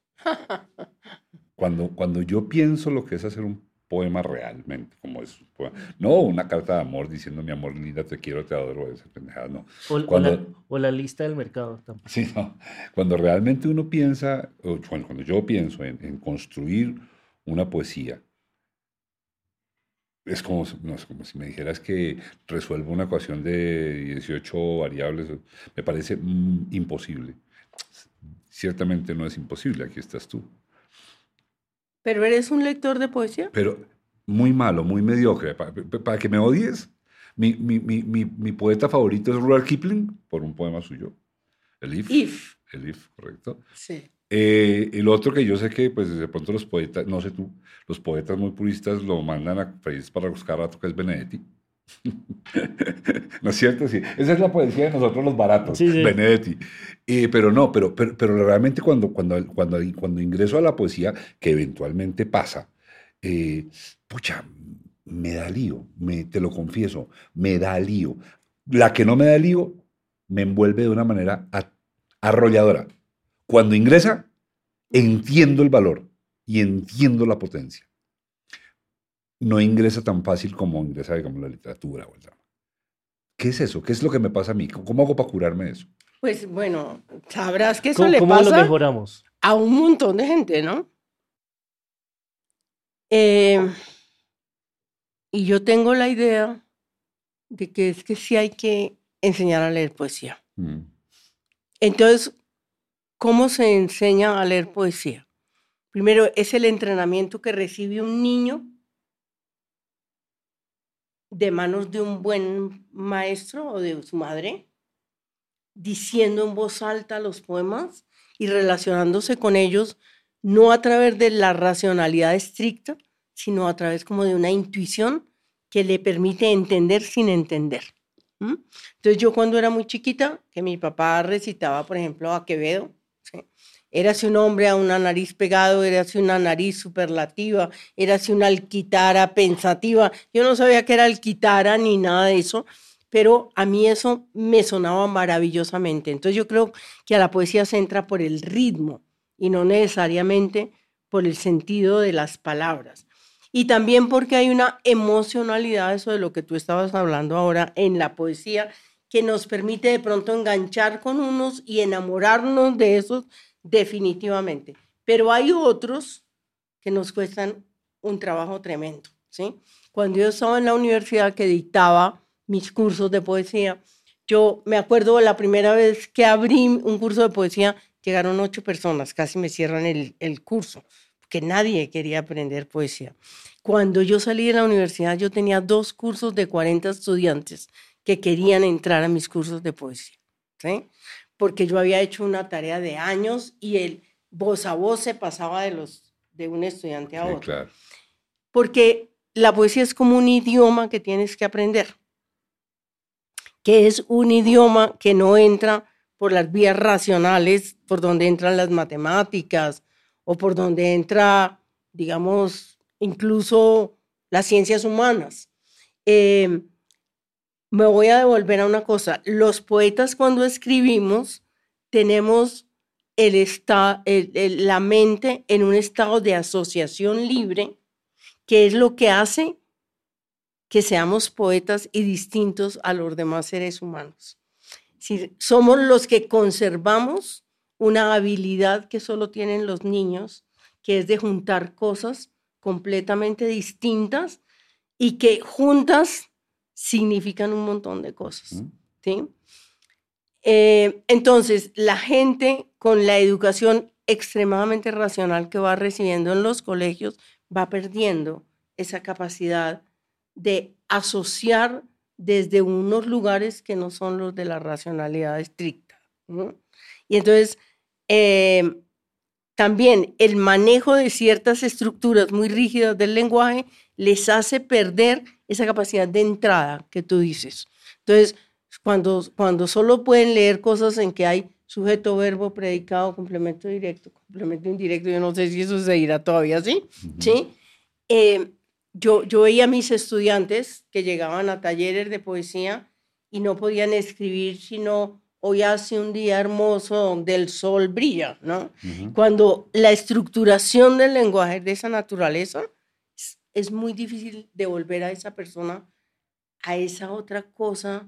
Cuando yo pienso lo que es hacer un poema realmente, como es un poema, no una carta de amor diciendo mi amor linda, te quiero, te adoro, esas pendejadas, no. O la lista del mercado tampoco. Sí, no. Cuando realmente uno piensa, cuando yo pienso en construir una poesía, es como, no, es como si me dijeras que resuelvo una ecuación de 18 variables, me parece imposible. Ciertamente no es imposible, aquí estás tú. ¿Pero eres un lector de poesía? Pero muy malo, muy mediocre. Para que me odies, mi poeta favorito es Rudyard Kipling, por un poema suyo, el If. El If, correcto. Sí. El otro que yo sé que, pues, de pronto los poetas, no sé tú, los poetas muy puristas lo mandan a freír para buscar rato, que es Benedetti. ¿No es cierto? Sí. Esa es la poesía de nosotros los baratos, sí, sí. Benedetti. Pero realmente cuando ingreso a la poesía, que eventualmente pasa, pucha, me da lío, te lo confieso, me da lío. La que no me da lío, me envuelve de una manera arrolladora. Cuando ingresa, entiendo el valor y entiendo la potencia. No ingresa tan fácil como ingresa, digamos, la literatura o el drama. ¿Qué es eso? ¿Qué es lo que me pasa a mí? ¿Cómo hago para curarme de eso? Pues bueno, sabrás que eso le ¿Cómo pasa lo mejoramos? a un montón de gente, ¿no? Y yo tengo la idea de que es que sí hay que enseñar a leer poesía. Entonces, ¿cómo se enseña a leer poesía? Primero, es el entrenamiento que recibe un niño de manos de un buen maestro o de su madre, diciendo en voz alta los poemas y relacionándose con ellos, no a través de la racionalidad estricta, sino a través como de una intuición que le permite entender sin entender. Entonces yo cuando era muy chiquita, que mi papá recitaba, por ejemplo, a Quevedo, ¿sí? Érase un hombre a una nariz pegado, érase una nariz superlativa, érase una alquitara pensativa. Yo no sabía qué era alquitara ni nada de eso, pero a mí eso me sonaba maravillosamente. Entonces yo creo que a la poesía se entra por el ritmo y no necesariamente por el sentido de las palabras. Y también porque hay una emocionalidad, eso de lo que tú estabas hablando ahora, en la poesía, que nos permite de pronto enganchar con unos y enamorarnos de esos definitivamente. Pero hay otros que nos cuestan un trabajo tremendo, ¿sí? Cuando yo estaba en la universidad que dictaba mis cursos de poesía, yo me acuerdo la primera vez que abrí un curso de poesía, llegaron 8 personas, casi me cierran el curso, porque nadie quería aprender poesía. Cuando yo salí de la universidad, yo tenía 2 cursos de 40 estudiantes que querían entrar a mis cursos de poesía, ¿sí? Porque yo había hecho una tarea de años y el voz a voz se pasaba de un estudiante a otro. Claro. Porque la poesía es como un idioma que tienes que aprender, que es un idioma que no entra por las vías racionales, por donde entran las matemáticas o por donde entra, digamos, incluso las ciencias humanas. Me voy a devolver a una cosa. Los poetas cuando escribimos tenemos la mente en un estado de asociación libre, que es lo que hace que seamos poetas y distintos a los demás seres humanos. Si somos los que conservamos una habilidad que solo tienen los niños, que es de juntar cosas completamente distintas y que juntas significan un montón de cosas, ¿sí? Entonces, la gente con la educación extremadamente racional que va recibiendo en los colegios va perdiendo esa capacidad de asociar desde unos lugares que no son los de la racionalidad estricta, ¿no? Y entonces, también el manejo de ciertas estructuras muy rígidas del lenguaje les hace perder esa capacidad de entrada que tú dices. Entonces, Cuando solo pueden leer cosas en que hay sujeto, verbo, predicado, complemento directo, complemento indirecto, yo no sé si eso se dirá todavía así, ¿sí? Yo veía a mis estudiantes que llegaban a talleres de poesía y no podían escribir sino hoy hace un día hermoso donde el sol brilla, ¿no? Cuando la estructuración del lenguaje de esa naturaleza es muy difícil devolver a esa persona a esa otra cosa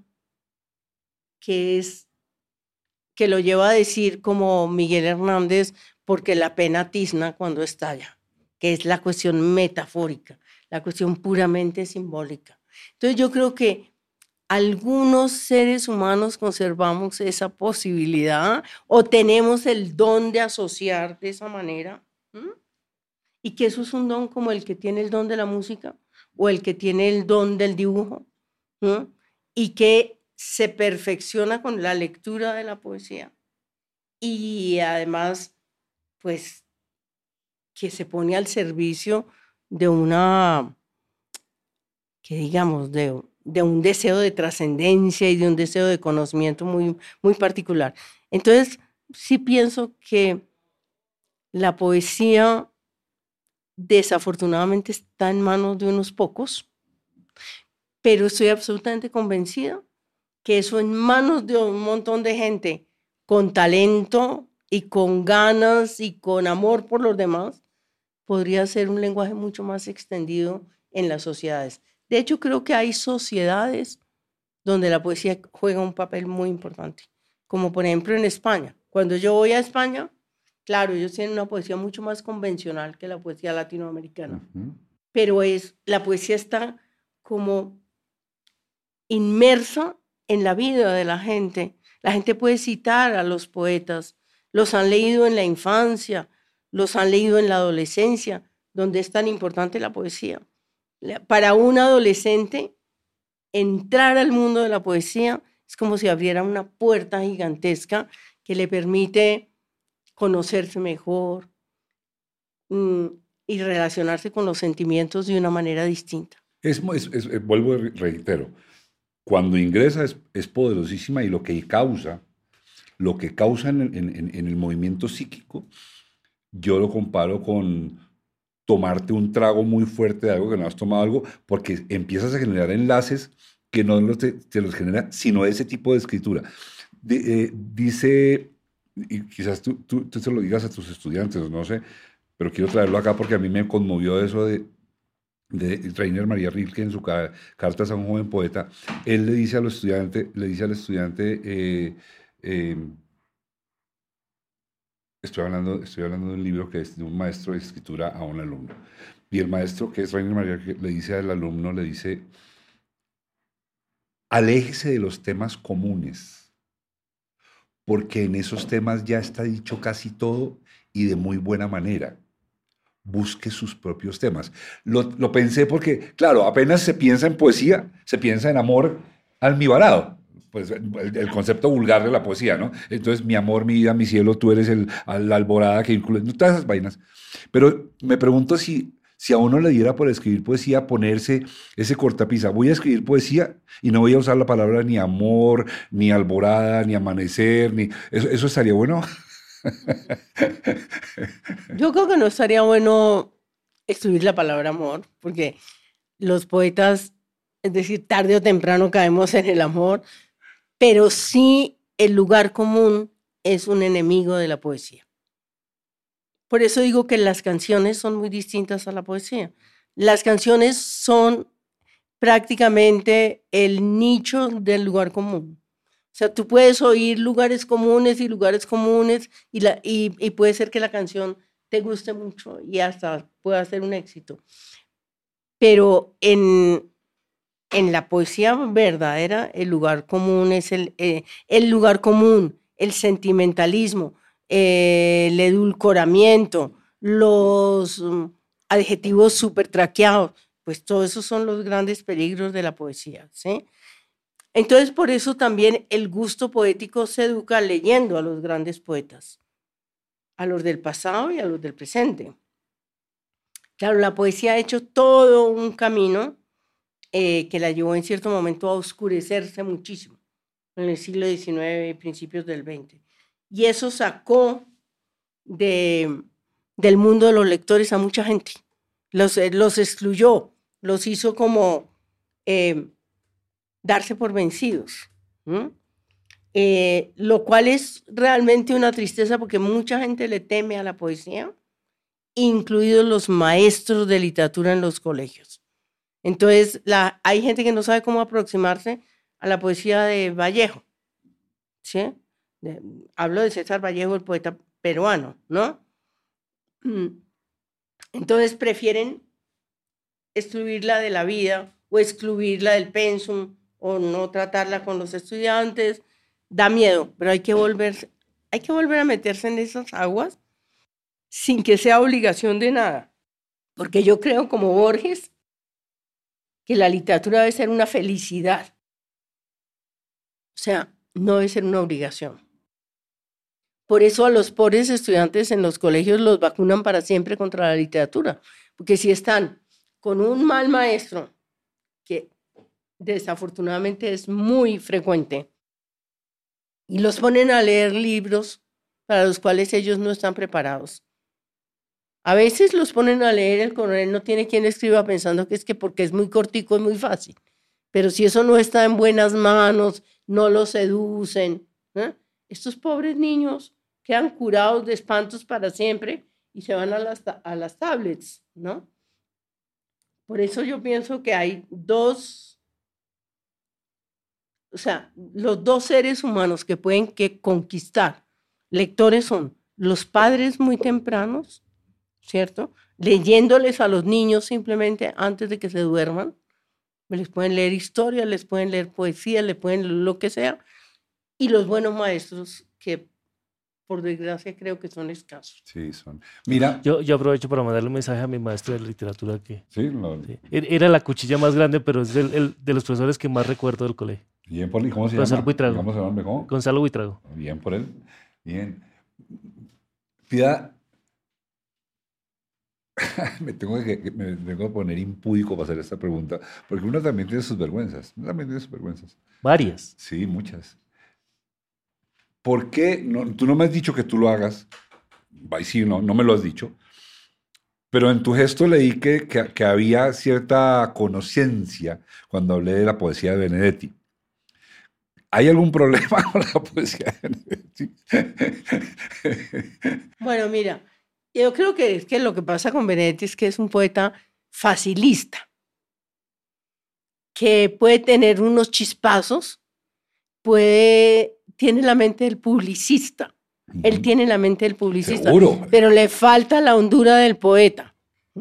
que lo lleva a decir como Miguel Hernández, porque la pena tizna cuando estalla, que es la cuestión metafórica, la cuestión puramente simbólica. Entonces yo creo que algunos seres humanos conservamos esa posibilidad o tenemos el don de asociar de esa manera, y que eso es un don como el que tiene el don de la música o el que tiene el don del dibujo, y que se perfecciona con la lectura de la poesía y además pues que se pone al servicio de una, que digamos, de un deseo de trascendencia y de un deseo de conocimiento muy, muy particular. Entonces sí pienso que la poesía desafortunadamente está en manos de unos pocos, pero estoy absolutamente convencida que eso en manos de un montón de gente con talento y con ganas y con amor por los demás, podría ser un lenguaje mucho más extendido en las sociedades. De hecho, creo que hay sociedades donde la poesía juega un papel muy importante, como por ejemplo en España. Cuando yo voy a España, claro, ellos tienen una poesía mucho más convencional que la poesía latinoamericana, pero la poesía está como inmersa en la vida de la gente. La gente puede citar a los poetas, los han leído en la infancia, los han leído en la adolescencia, donde es tan importante la poesía. Para un adolescente, entrar al mundo de la poesía es como si abriera una puerta gigantesca que le permite conocerse mejor y relacionarse con los sentimientos de una manera distinta. Vuelvo y reitero, cuando ingresa es poderosísima y lo que causa en el movimiento psíquico, yo lo comparo con tomarte un trago muy fuerte de algo que no has tomado algo, porque empiezas a generar enlaces que no te los genera, sino ese tipo de escritura. Dice, y quizás tú se lo digas a tus estudiantes, no sé, pero quiero traerlo acá porque a mí me conmovió eso de Rainer Maria Rilke en su Cartas a un joven poeta. Él le dice al estudiante, estoy hablando de un libro que es de un maestro de escritura a un alumno. Y el maestro, que es Rainer Maria Rilke, le dice al alumno, aléjese de los temas comunes, porque en esos temas ya está dicho casi todo y de muy buena manera. Busque sus propios temas. Lo pensé porque, claro, apenas se piensa en poesía, se piensa en amor almibarado, pues el concepto vulgar de la poesía, ¿no? Entonces, mi amor, mi vida, mi cielo, tú eres la alborada que incluye, todas esas vainas. Pero me pregunto si a uno le diera por escribir poesía, ponerse ese cortapisa, voy a escribir poesía y no voy a usar la palabra ni amor, ni alborada, ni amanecer, ni eso estaría bueno. Yo creo que no estaría bueno escribir la palabra amor, porque los poetas, es decir, tarde o temprano caemos en el amor, pero sí el lugar común es un enemigo de la poesía. Por eso digo que las canciones son muy distintas a la poesía. Las canciones son prácticamente el nicho del lugar común. O sea, tú puedes oír lugares comunes y puede ser que la canción te guste mucho y hasta pueda ser un éxito. Pero en la poesía verdadera, el lugar común es el lugar común, el sentimentalismo, el edulcoramiento, los adjetivos supertraqueados, pues todos esos son los grandes peligros de la poesía, ¿sí? Entonces, por eso también el gusto poético se educa leyendo a los grandes poetas, a los del pasado y a los del presente. Claro, la poesía ha hecho todo un camino que la llevó en cierto momento a oscurecerse muchísimo. en el siglo XIX y principios del XX. Y eso sacó del mundo de los lectores a mucha gente. Los excluyó, los hizo como darse por vencidos. Lo cual es realmente una tristeza porque mucha gente le teme a la poesía, incluidos los maestros de literatura en los colegios. Entonces, hay gente que no sabe cómo aproximarse a la poesía de Vallejo, ¿sí? Hablo de César Vallejo, el poeta peruano, ¿no? Entonces prefieren excluirla de la vida o excluirla del pensum o no tratarla con los estudiantes. Da miedo, pero hay que volver a meterse en esas aguas sin que sea obligación de nada. Porque yo creo, como Borges, que la literatura debe ser una felicidad. O sea, no debe ser una obligación. Por eso a los pobres estudiantes en los colegios los vacunan para siempre contra la literatura. Porque si están con un mal maestro, que desafortunadamente es muy frecuente, y los ponen a leer libros para los cuales ellos no están preparados. A veces los ponen a leer, el coronel no tiene quien escriba pensando que es que porque es muy cortico es muy fácil. Pero si eso no está en buenas manos, no los seducen, estos pobres niños quedan curados de espantos para siempre y se van a las tablets, ¿no? Por eso yo pienso que hay los dos seres humanos que pueden conquistar lectores son los padres muy tempranos, ¿cierto? Leyéndoles a los niños simplemente antes de que se duerman. Les pueden leer historia, les pueden leer poesía, les pueden leer lo que sea. Y los buenos maestros que, por desgracia, creo que son escasos. Sí, son. Mira. Yo aprovecho para mandarle un mensaje a mi maestro de literatura que Sí. Era la cuchilla más grande, pero es el de los profesores que más recuerdo del colegio. Bien por él. ¿Cómo se Profesor llama? Buitrago. ¿Cómo se llama? ¿Cómo? Gonzalo Buitrago. Bien por él. Bien. Piedad, me tengo que poner impúdico para hacer esta pregunta, porque uno también tiene sus vergüenzas. Varias. Sí, muchas. ¿Por qué? Tú no me has dicho que tú lo hagas. Ay, sí, no me lo has dicho. Pero en tu gesto leí que había cierta conciencia cuando hablé de la poesía de Benedetti. ¿Hay algún problema con la poesía de Benedetti? Bueno, mira, yo creo que es que lo que pasa con Benedetti es que es un poeta facilista, que puede tener unos chispazos, tiene la mente del publicista. Él tiene la mente del publicista. Seguro. Pero le falta la hondura del poeta.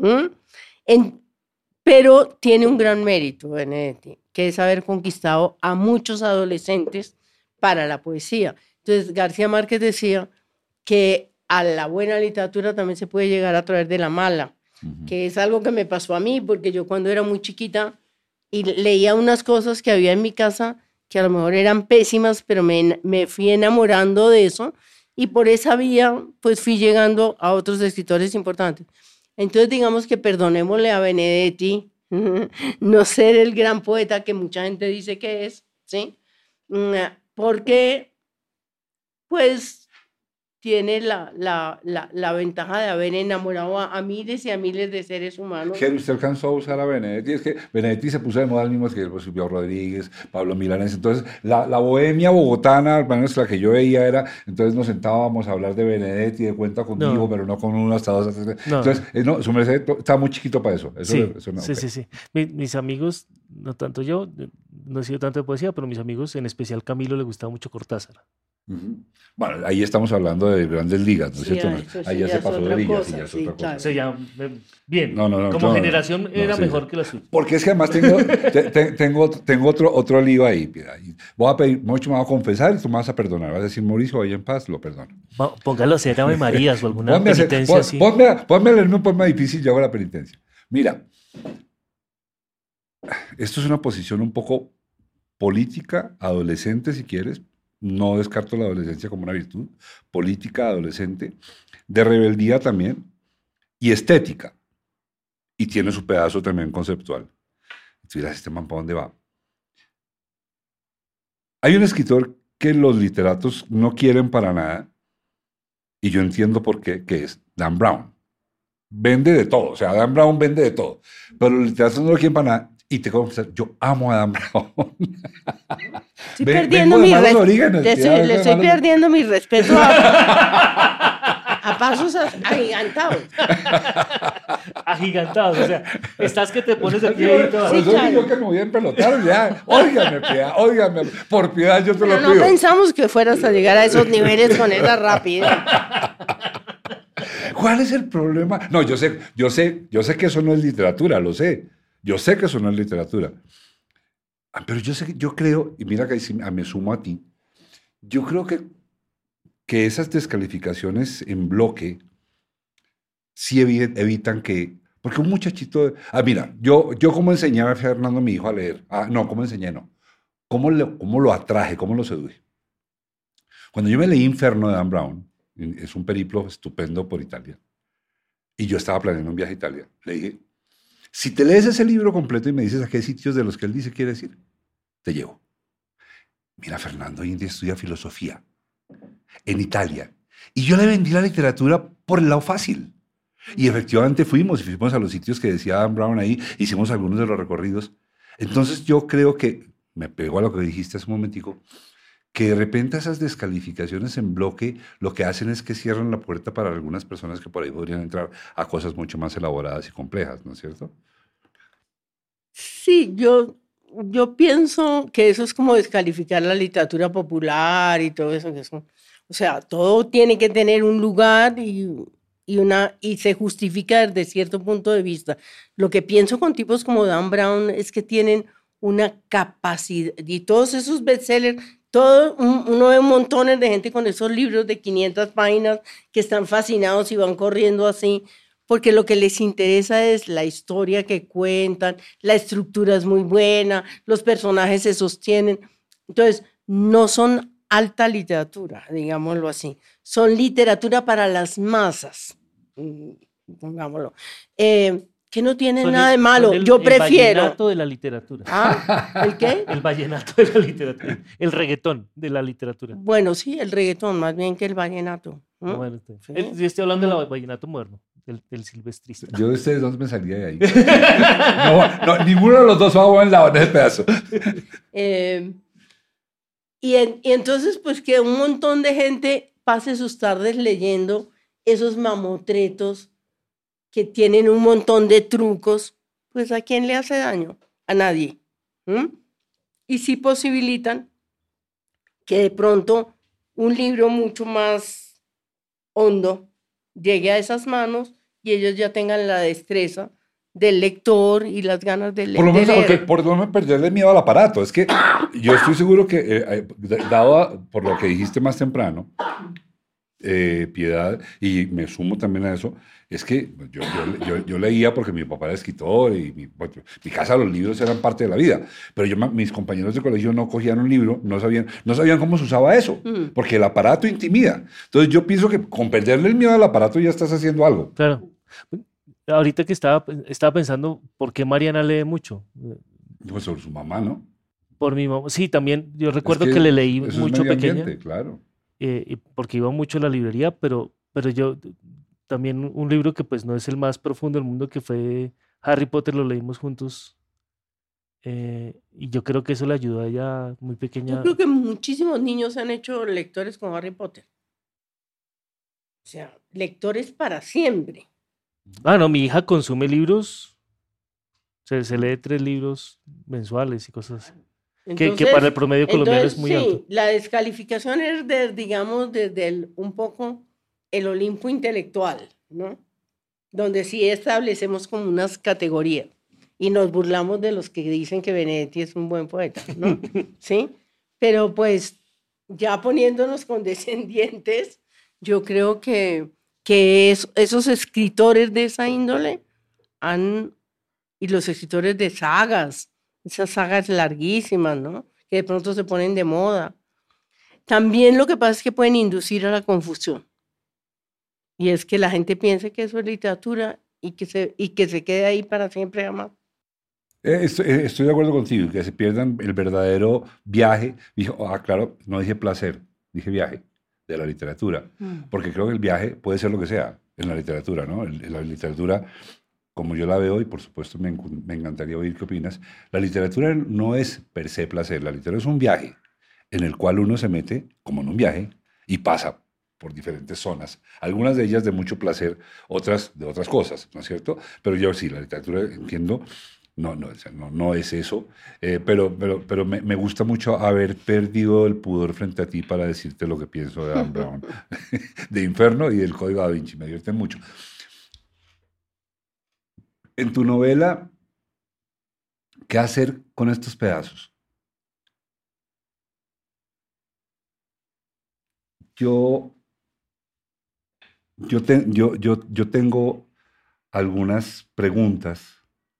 Pero tiene un gran mérito, Benedetti, que es haber conquistado a muchos adolescentes para la poesía. Entonces, García Márquez decía que a la buena literatura también se puede llegar a través de la mala, que es algo que me pasó a mí, porque yo cuando era muy chiquita y leía unas cosas que había en mi casa que a lo mejor eran pésimas, pero me fui enamorando de eso y por esa vía pues fui llegando a otros escritores importantes. Entonces digamos que perdonémosle a Benedetti no ser el gran poeta que mucha gente dice que es, ¿sí? Porque pues tiene la ventaja de haber enamorado a miles y a miles de seres humanos. ¿Usted alcanzó a usar a Benedetti? Es que Benedetti se puso de moda al mismo que Silvio Rodríguez, Pablo Milanés. Entonces, la bohemia bogotana, al menos la que yo veía era, entonces nos sentábamos a hablar de Benedetti, de Cuenta conmigo, pero no con uno hasta dos. Entonces, su merced estaba muy chiquito para eso. Sí. Okay. Sí. Mis amigos, no tanto yo, no he sido tanto de poesía, pero mis amigos, en especial Camilo, le gustaba mucho Cortázar. Bueno, ahí estamos hablando de grandes ligas, ¿no es cierto? Ahí ya se pasó de ligas y ya es otra cosa. Claro. O sea, ya, bien, No, como generación era sí. mejor que la suya. Porque es que además tengo otro lío ahí. Voy a pedir, mucho me voy a confesar y tú me vas a perdonar. Vas a decir, Mauricio, vaya en paz, lo perdono. Póngalo a hacer Ave Marías o alguna penitencia así. Ponme a leerme un poema difícil y hago la penitencia. Mira, esto es una posición un poco política, adolescente si quieres. No descarto la adolescencia como una virtud, política, adolescente, de rebeldía también, y estética. Y tiene su pedazo también conceptual. Tú dirás, ¿este man para dónde va? Hay un escritor que los literatos no quieren para nada, y yo entiendo por qué, que es Dan Brown. Vende de todo, o sea, Dan Brown vende de todo, pero los literatos no lo quieren para nada, y te confieso, yo amo a Dan Brown. Estoy perdiendo mi respeto. Orígenes, Le estoy perdiendo mi respeto a pasos agigantados. Agigantados, o sea, estás que te pones de pie y todo. Por eso claro. digo que me voy a empelotar ya. Óigame, piedad, óigame, por piedad yo te Pero lo no pido. pensamos que fueras a llegar a esos niveles con esa rapidez. ¿Cuál es el problema? No, yo sé que eso no es literatura, lo sé. Yo sé que eso no es literatura. Pero yo creo, y mira que ahí sí me sumo a ti, yo creo que esas descalificaciones en bloque sí evitan que... Porque un muchachito... mira, yo cómo enseñé a Fernando, mi hijo, a leer. No, cómo enseñé, no. ¿Cómo lo atraje? ¿Cómo lo seduje? Cuando yo me leí Inferno de Dan Brown, es un periplo estupendo por Italia, y yo estaba planeando un viaje a Italia, le dije, si te lees ese libro completo y me dices a qué sitios de los que él dice quiere decir, te llevo. Mira, Fernando hoy en día estudia filosofía en Italia, y yo le vendí la literatura por el lado fácil. Y efectivamente fuimos a los sitios que decía Dan Brown ahí, hicimos algunos de los recorridos. Entonces yo creo que, me pegó a lo que dijiste hace un momentico, que de repente esas descalificaciones en bloque lo que hacen es que cierran la puerta para algunas personas que por ahí podrían entrar a cosas mucho más elaboradas y complejas, ¿no es cierto? Sí, yo pienso que eso es como descalificar la literatura popular y todo eso. O sea, todo tiene que tener un lugar y se justifica desde cierto punto de vista. Lo que pienso con tipos como Dan Brown es que tienen una capacidad, y todos esos bestsellers, uno ve un montón de gente con esos libros de 500 páginas que están fascinados y van corriendo así, porque lo que les interesa es la historia que cuentan, la estructura es muy buena, los personajes se sostienen. Entonces, no son alta literatura, digámoslo así. Son literatura para las masas, pongámoslo. Que no tiene nada de malo. Yo prefiero. El vallenato de la literatura. ¿Ah? ¿El qué? El vallenato de la literatura. El reggaetón de la literatura. Bueno, sí, el reggaetón, más bien que el vallenato. No, bueno, Sí. yo estoy hablando del vallenato moderno, del silvestrista. Yo de ustedes dos me salía de ahí. No, ninguno de los dos va a buen lado en ese pedazo. Y entonces, pues que un montón de gente pase sus tardes leyendo esos mamotretos que tienen un montón de trucos, pues ¿a quién le hace daño? A nadie. Y sí posibilitan que de pronto un libro mucho más hondo llegue a esas manos y ellos ya tengan la destreza del lector y las ganas de leer. Por lo menos perderle miedo al aparato. Es que yo estoy seguro que, dado por lo que dijiste más temprano, Piedad, y me sumo también a eso, es que yo leía porque mi papá era escritor y mi casa los libros eran parte de la vida, pero mis compañeros de colegio no cogían un libro, no sabían cómo se usaba eso, porque el aparato intimida. Entonces yo pienso que con perderle el miedo al aparato ya estás haciendo algo. Claro. Ahorita que estaba pensando, ¿por qué Mariana lee mucho? Pues sobre su mamá, ¿no? Por mi mamá. Sí, también yo recuerdo que le leí mucho pequeña. Claro. Porque iba mucho a la librería, pero yo también un libro que pues no es el más profundo del mundo, que fue Harry Potter, lo leímos juntos, y yo creo que eso le ayudó a ella muy pequeña. Yo creo que muchísimos niños se han hecho lectores con Harry Potter. O sea, lectores para siempre. No, mi hija consume libros, se lee 3 libros mensuales y cosas así. Entonces, que para el promedio colombiano es muy sí, alto. La descalificación es desde un poco el Olimpo intelectual, ¿no? Donde sí establecemos como unas categorías y nos burlamos de los que dicen que Benedetti es un buen poeta, ¿no? ¿Sí? Pero pues ya poniéndonos condescendientes, yo creo que esos escritores de esa índole y los escritores de sagas, esas sagas larguísimas, ¿no? Que de pronto se ponen de moda. También lo que pasa es que pueden inducir a la confusión. Y es que la gente piense que eso es literatura y que se quede ahí para siempre jamás. Estoy de acuerdo contigo, que se pierdan el verdadero viaje. Claro, no dije placer, dije viaje de la literatura, porque creo que el viaje puede ser lo que sea en la literatura, ¿no? En la literatura, como yo la veo, y por supuesto me encantaría oír qué opinas, la literatura no es per se placer, la literatura es un viaje en el cual uno se mete, como en un viaje, y pasa por diferentes zonas, algunas de ellas de mucho placer, otras de otras cosas, ¿no es cierto? Pero yo sí, la literatura, entiendo, no es eso, pero me gusta mucho haber perdido el pudor frente a ti para decirte lo que pienso de Dan Brown, de Inferno y del Código Da Vinci, me divierte mucho. En tu novela, ¿qué hacer con estos pedazos? Yo tengo algunas preguntas.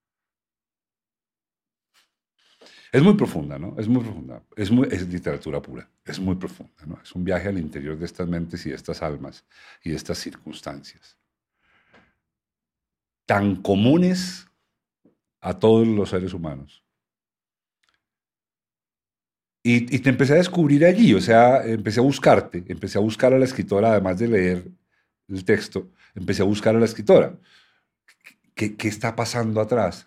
Es muy profunda, ¿no? Es muy profunda. Es literatura pura. Es muy profunda, ¿no? Es un viaje al interior de estas mentes y de estas almas y de estas circunstancias. Tan comunes a todos los seres humanos. Y te empecé a descubrir allí, o sea, empecé a buscarte, empecé a buscar a la escritora, además de leer el texto, empecé a buscar a la escritora. ¿Qué está pasando atrás?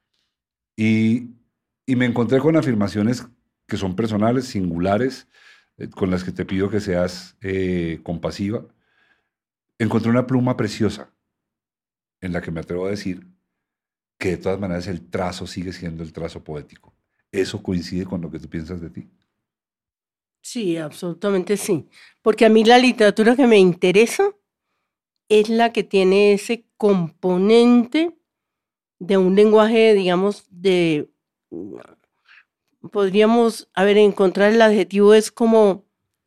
Y me encontré con afirmaciones que son personales, singulares, con las que te pido que seas compasiva. Encontré una pluma preciosa en la que me atrevo a decir que de todas maneras el trazo sigue siendo el trazo poético. ¿Eso coincide con lo que tú piensas de ti? Sí, absolutamente sí. Porque a mí la literatura que me interesa es la que tiene ese componente de un lenguaje, digamos, podríamos, encontrar el adjetivo, es como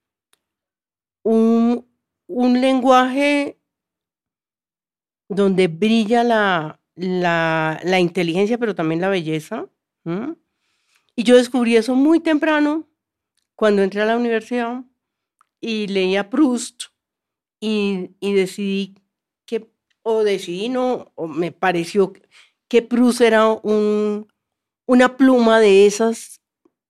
un lenguaje donde brilla la inteligencia, pero también la belleza. Y yo descubrí eso muy temprano, cuando entré a la universidad y leí a Proust y decidí me pareció que Proust era una pluma de esas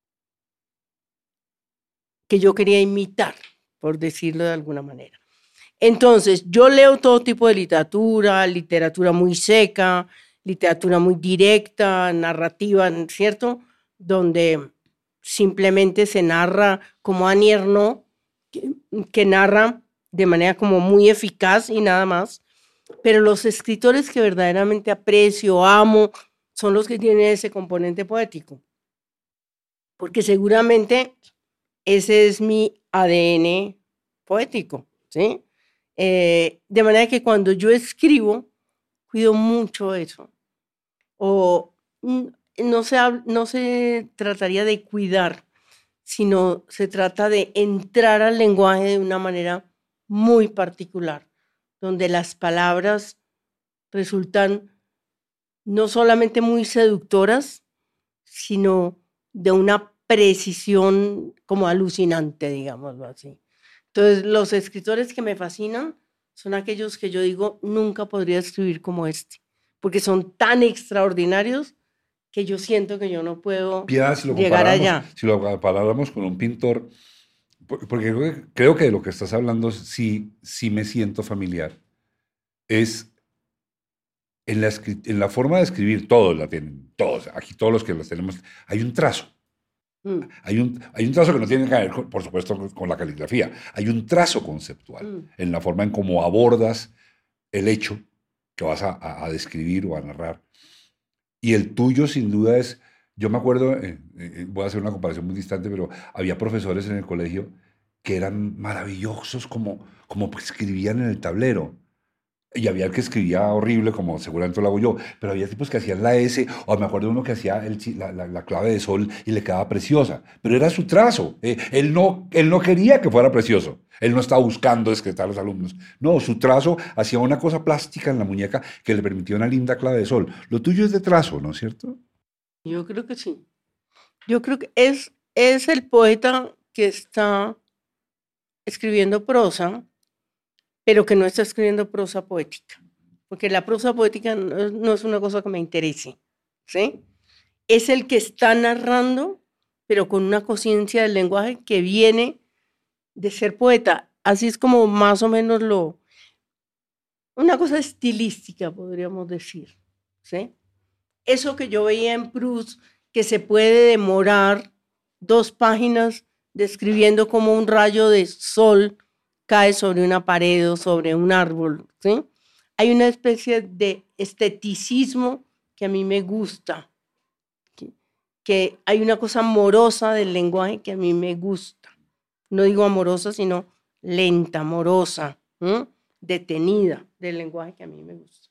que yo quería imitar, por decirlo de alguna manera. Entonces, yo leo todo tipo de literatura muy seca, literatura muy directa, narrativa, ¿cierto? Donde simplemente se narra como Annie Ernaux, que narra de manera como muy eficaz y nada más. Pero los escritores que verdaderamente aprecio, amo, son los que tienen ese componente poético. Porque seguramente ese es mi ADN poético, ¿sí? De manera que cuando yo escribo, cuido mucho eso. O no se trataría de cuidar, sino se trata de entrar al lenguaje de una manera muy particular, donde las palabras resultan no solamente muy seductoras, sino de una precisión como alucinante, digámoslo así. Entonces, los escritores que me fascinan son aquellos que yo digo, nunca podría escribir como este, porque son tan extraordinarios que yo siento que yo no puedo llegar allá. Si lo comparáramos con un pintor, porque creo que de lo que estás hablando sí me siento familiar, es en la forma de escribir, todos la tienen, todos, aquí todos los que los tenemos, hay un trazo. Hay un trazo que no tiene que ver, por supuesto, con la caligrafía. Hay un trazo conceptual en la forma en cómo abordas el hecho que vas a describir o a narrar. Y el tuyo, sin duda, es... Yo me acuerdo, voy a hacer una comparación muy distante, pero había profesores en el colegio que eran maravillosos como escribían en el tablero. Y había el que escribía horrible, como seguramente lo hago yo, pero había tipos que hacían la S, o me acuerdo de uno que hacía la clave de sol y le quedaba preciosa, pero era su trazo. Él no quería que fuera precioso, él no estaba buscando descretar a los alumnos. No, su trazo hacía una cosa plástica en la muñeca que le permitía una linda clave de sol. Lo tuyo es de trazo, ¿no es cierto? Yo creo que sí. Yo creo que es el poeta que está escribiendo prosa, pero que no está escribiendo prosa poética, porque la prosa poética no es una cosa que me interese, ¿sí? es el que está narrando, pero con una conciencia del lenguaje que viene de ser poeta. Así es como más o menos una cosa estilística, podríamos decir, ¿sí? Eso que yo veía en Proust, que se puede demorar 2 páginas describiendo cómo un rayo de sol cae sobre una pared o sobre un árbol, ¿sí? Hay una especie de esteticismo que a mí me gusta, que hay una cosa amorosa del lenguaje que a mí me gusta. No digo amorosa, sino lenta, amorosa, detenida del lenguaje que a mí me gusta.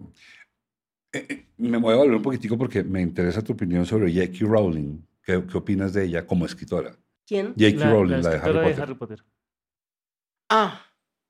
Me voy a volver un poquitico porque me interesa tu opinión sobre J.K. Rowling. ¿Qué opinas de ella como escritora? ¿Quién? J.K. Rowling, la de escritora Harry Potter. Ah,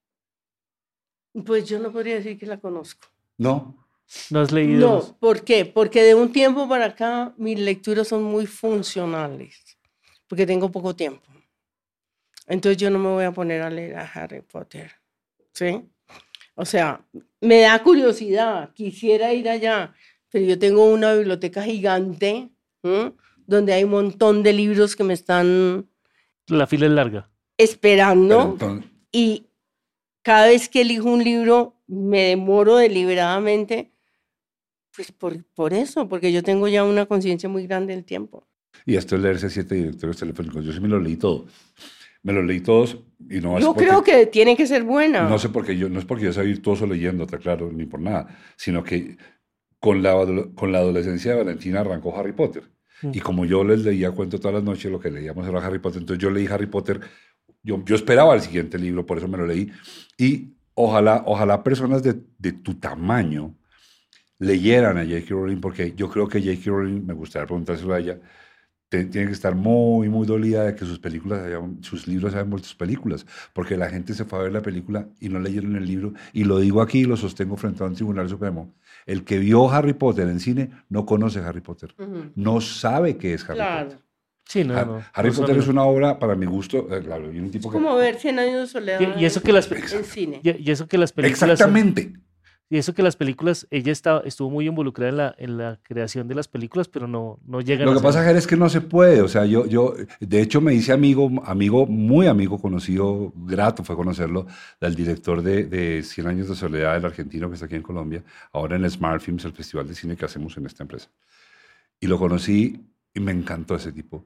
pues yo no podría decir que la conozco. ¿No? ¿No has leído? No, ¿por qué? Porque de un tiempo para acá mis lecturas son muy funcionales, porque tengo poco tiempo. Entonces yo no me voy a poner a leer a Harry Potter, ¿sí? O sea, me da curiosidad, quisiera ir allá, pero yo tengo una biblioteca gigante, donde hay un montón de libros que me están La fila es larga. esperando, Entonces, y cada vez que elijo un libro me demoro deliberadamente, pues por eso, porque yo tengo ya una conciencia muy grande del tiempo. y esto es leerse 7 directorios telefónicos. Yo sí me los leí todos. Me los leí todos y no es Yo porque, creo que tiene que ser buena. no sé por qué no es porque yo sea virtuoso leyendo, está claro, ni por nada, sino que con la adolescencia de Valentina arrancó Harry Potter. Y como yo les leía cuento todas las noches, lo que leíamos era Harry Potter, entonces yo leí Harry Potter, yo esperaba el siguiente libro, por eso me lo leí. Y ojalá personas de tu tamaño leyeran a J.K. Rowling, porque yo creo que J.K. Rowling, me gustaría preguntárselo a ella, tiene que estar muy, muy dolida de que sus libros hayan vuelto películas, porque la gente se fue a ver la película y no leyeron el libro, y lo digo aquí y lo sostengo frente a un tribunal supremo. El que vio Harry Potter en cine no conoce Harry Potter, no sabe qué es Harry Claro. Potter. Sí, no, Harry no Potter son- es una obra, para mi gusto, claro, y un tipo Es como ver 100 años de soledad Y eso que las en cine. y eso que las películas son- Exactamente. y eso que las películas, ella estuvo muy involucrada en la creación de las películas, pero no llegan Lo a que ser- pasa, Ger, es que no se puede. O sea, yo, de hecho, me hice muy amigo, conocido, grato fue conocerlo, del director de 100 años de soledad, el argentino que está aquí en Colombia, ahora en Smart Films, el festival de cine que hacemos en esta empresa. Y lo conocí y me encantó ese tipo.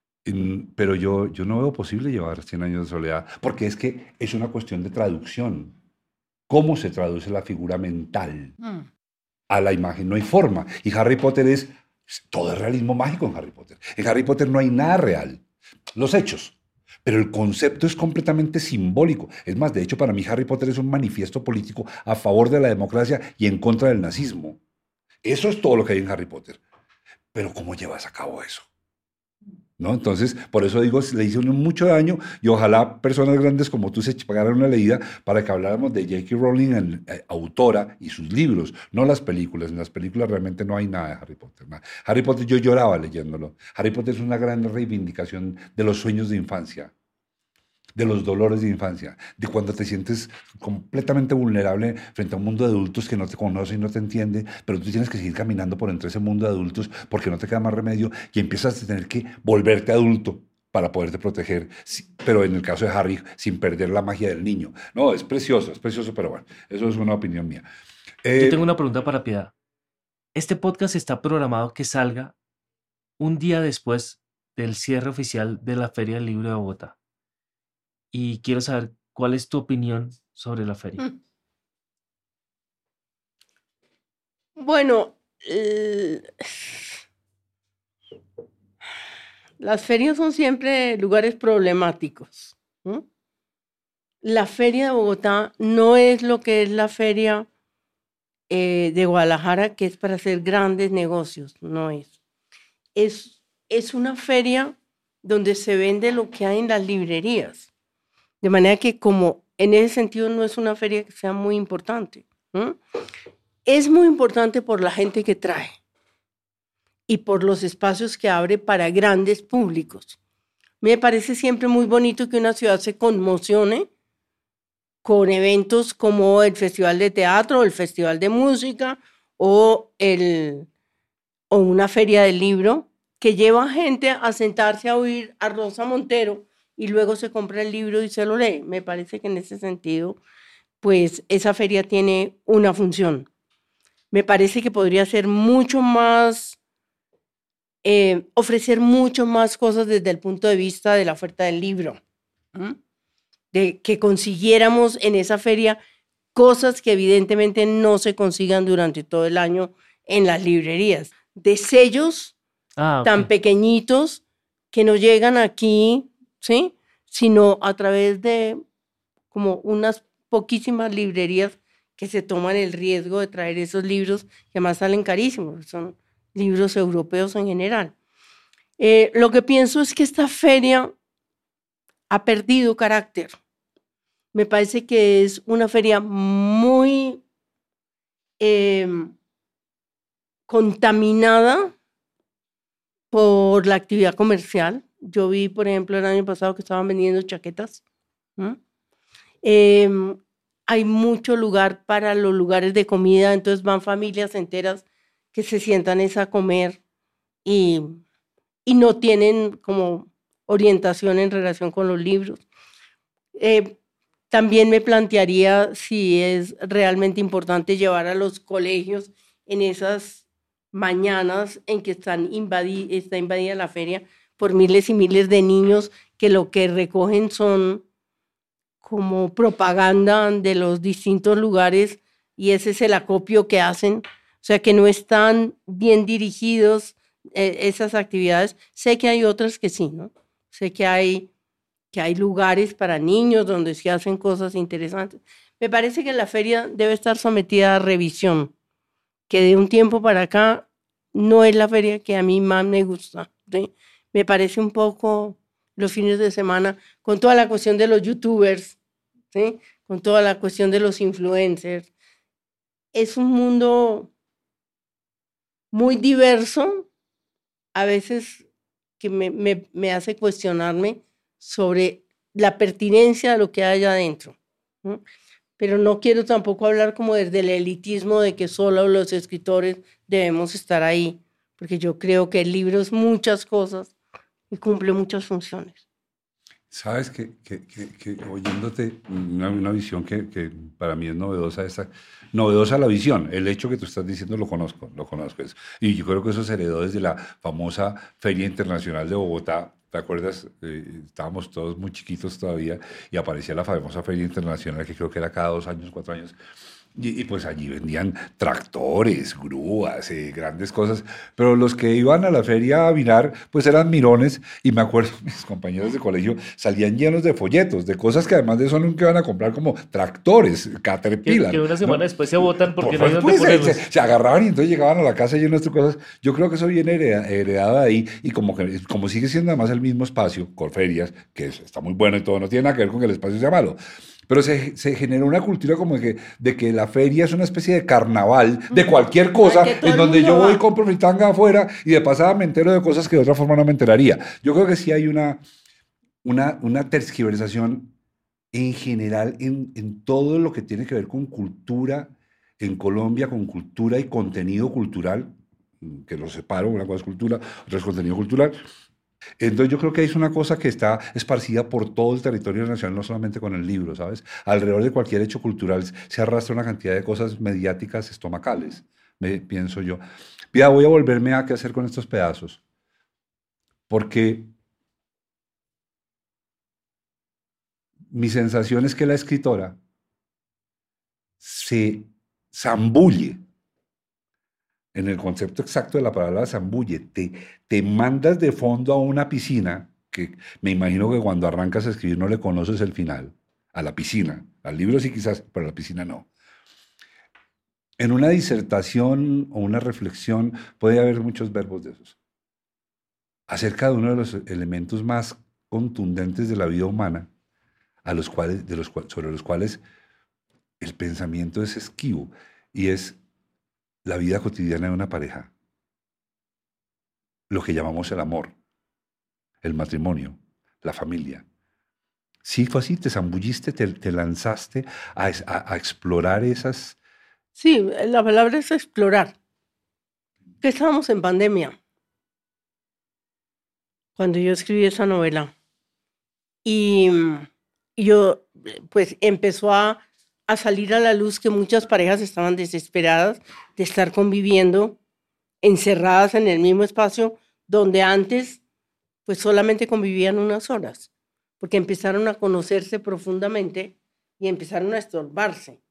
Pero yo no veo posible llevar 100 años de soledad, porque es que es una cuestión de traducción. ¿Cómo se traduce la figura mental a la imagen? No hay forma. Y Harry Potter todo es realismo mágico en Harry Potter. En Harry Potter no hay nada real. Los hechos. Pero el concepto es completamente simbólico. Es más, de hecho, para mí Harry Potter es un manifiesto político a favor de la democracia y en contra del nazismo. Eso es todo lo que hay en Harry Potter. Pero ¿cómo llevas a cabo eso? ¿No? Entonces, por eso digo, le hizo mucho daño, y ojalá personas grandes como tú se pagaran una leída para que habláramos de J.K. Rowling, autora, y sus libros, no las películas. En las películas realmente no hay nada de Harry Potter. Nada. Harry Potter, yo lloraba leyéndolo. Harry Potter es una gran reivindicación de los sueños de infancia, de los dolores de infancia, de cuando te sientes completamente vulnerable frente a un mundo de adultos que no te conoce y no te entiende, pero tú tienes que seguir caminando por entre ese mundo de adultos porque no te queda más remedio y empiezas a tener que volverte adulto para poderte proteger, pero en el caso de Harry, sin perder la magia del niño. No, es precioso, pero bueno, eso es una opinión mía. Yo tengo una pregunta para Piedad. Este podcast está programado que salga un día después del cierre oficial de la Feria del Libro de Bogotá. Y quiero saber cuál es tu opinión sobre la feria. Bueno, las ferias son siempre lugares problemáticos. La feria de Bogotá no es lo que es la feria de Guadalajara, que es para hacer grandes negocios, no es. Es una feria donde se vende lo que hay en las librerías. De manera que como en ese sentido no es una feria que sea muy importante. Es muy importante por la gente que trae y por los espacios que abre para grandes públicos. Me parece siempre muy bonito que una ciudad se conmocione con eventos como el Festival de Teatro, el Festival de Música o el o una feria del libro que lleva gente a sentarse a oír a Rosa Montero y luego se compra el libro y se lo lee. Me parece que en ese sentido, pues esa feria tiene una función. Me parece que podría ser mucho más, ofrecer mucho más cosas desde el punto de vista de la oferta del libro. De que consiguiéramos en esa feria cosas que evidentemente no se consigan durante todo el año en las librerías. De sellos tan pequeñitos que no llegan aquí, ¿sí? Sino a través de como unas poquísimas librerías que se toman el riesgo de traer esos libros que además salen carísimos, son libros europeos en general. Lo que pienso es que esta feria ha perdido carácter. Me parece que es una feria muy contaminada por la actividad comercial. Yo vi, por ejemplo, el año pasado que estaban vendiendo chaquetas. Hay mucho lugar para los lugares de comida, entonces van familias enteras que se sientan a comer y no tienen como orientación en relación con los libros. También me plantearía si es realmente importante llevar a los colegios en esas mañanas en que está invadida la feria por miles y miles de niños que lo que recogen son como propaganda de los distintos lugares y ese es el acopio que hacen. O sea que no están bien dirigidos esas actividades. Sé que hay otras que sí, ¿no? Sé que hay lugares para niños donde se hacen cosas interesantes. Me parece que la feria debe estar sometida a revisión, que de un tiempo para acá no es la feria que a mí más me gusta, ¿sí? Me parece un poco los fines de semana, con toda la cuestión de los youtubers, ¿sí? Con toda la cuestión de los influencers. Es un mundo muy diverso, a veces que me hace cuestionarme sobre la pertinencia de lo que hay adentro, ¿no? Pero no quiero tampoco hablar como desde el elitismo de que solo los escritores debemos estar ahí, porque yo creo que el libro es muchas cosas y cumple muchas funciones. Sabes que oyéndote, una visión que para mí es novedosa, novedosa la visión, el hecho que tú estás diciendo lo conozco. Y yo creo que eso se heredó desde la famosa Feria Internacional de Bogotá. ¿Te acuerdas? Estábamos todos muy chiquitos todavía y aparecía la famosa Feria Internacional que creo que era cada 2 años, 4 años. Y pues allí vendían tractores, grúas, grandes cosas, pero los que iban a la feria a mirar, pues eran mirones, y me acuerdo, mis compañeros de colegio salían llenos de folletos, de cosas que además de eso nunca iban a comprar, como tractores, Caterpillar. Que una semana ¿no? después se botan porque no hay pues, dónde ponerlos. Se agarraban y entonces llegaban a la casa llenos de cosas. Yo creo que eso viene heredado de ahí, y como sigue siendo además el mismo espacio, Corferias, que está muy bueno y todo, no tiene nada que ver con que el espacio sea malo. Pero se generó una cultura como de que la feria es una especie de carnaval de cualquier cosa, en donde yo voy y compro fritanga afuera y de pasada me entero de cosas que de otra forma no me enteraría. Yo creo que sí hay una tergiversación en general en todo lo que tiene que ver con cultura en Colombia, con cultura y contenido cultural, que los separo, una cosa es cultura, otra es contenido cultural. Entonces yo creo que es una cosa que está esparcida por todo el territorio nacional, no solamente con el libro, ¿sabes? Alrededor de cualquier hecho cultural se arrastra una cantidad de cosas mediáticas estomacales, pienso yo. Pida, voy a volverme a qué hacer con estos pedazos, porque mi sensación es que la escritora se zambulle. En el concepto exacto de la palabra zambulle, te mandas de fondo a una piscina, que me imagino que cuando arrancas a escribir no le conoces el final, a la piscina, al libro sí quizás, pero a la piscina no. En una disertación o una reflexión puede haber muchos verbos de esos, acerca de uno de los elementos más contundentes de la vida humana, sobre los cuales el pensamiento es esquivo, y es la vida cotidiana de una pareja, lo que llamamos el amor, el matrimonio, la familia. Sí, fue así, te zambulliste, te lanzaste a explorar esas... Sí, la palabra es explorar. que estábamos en pandemia cuando yo escribí esa novela. Y yo, pues empezó a salir a la luz que muchas parejas estaban desesperadas de estar conviviendo, encerradas en el mismo espacio donde antes pues solamente convivían unas horas, porque empezaron a conocerse profundamente y empezaron a estorbarse.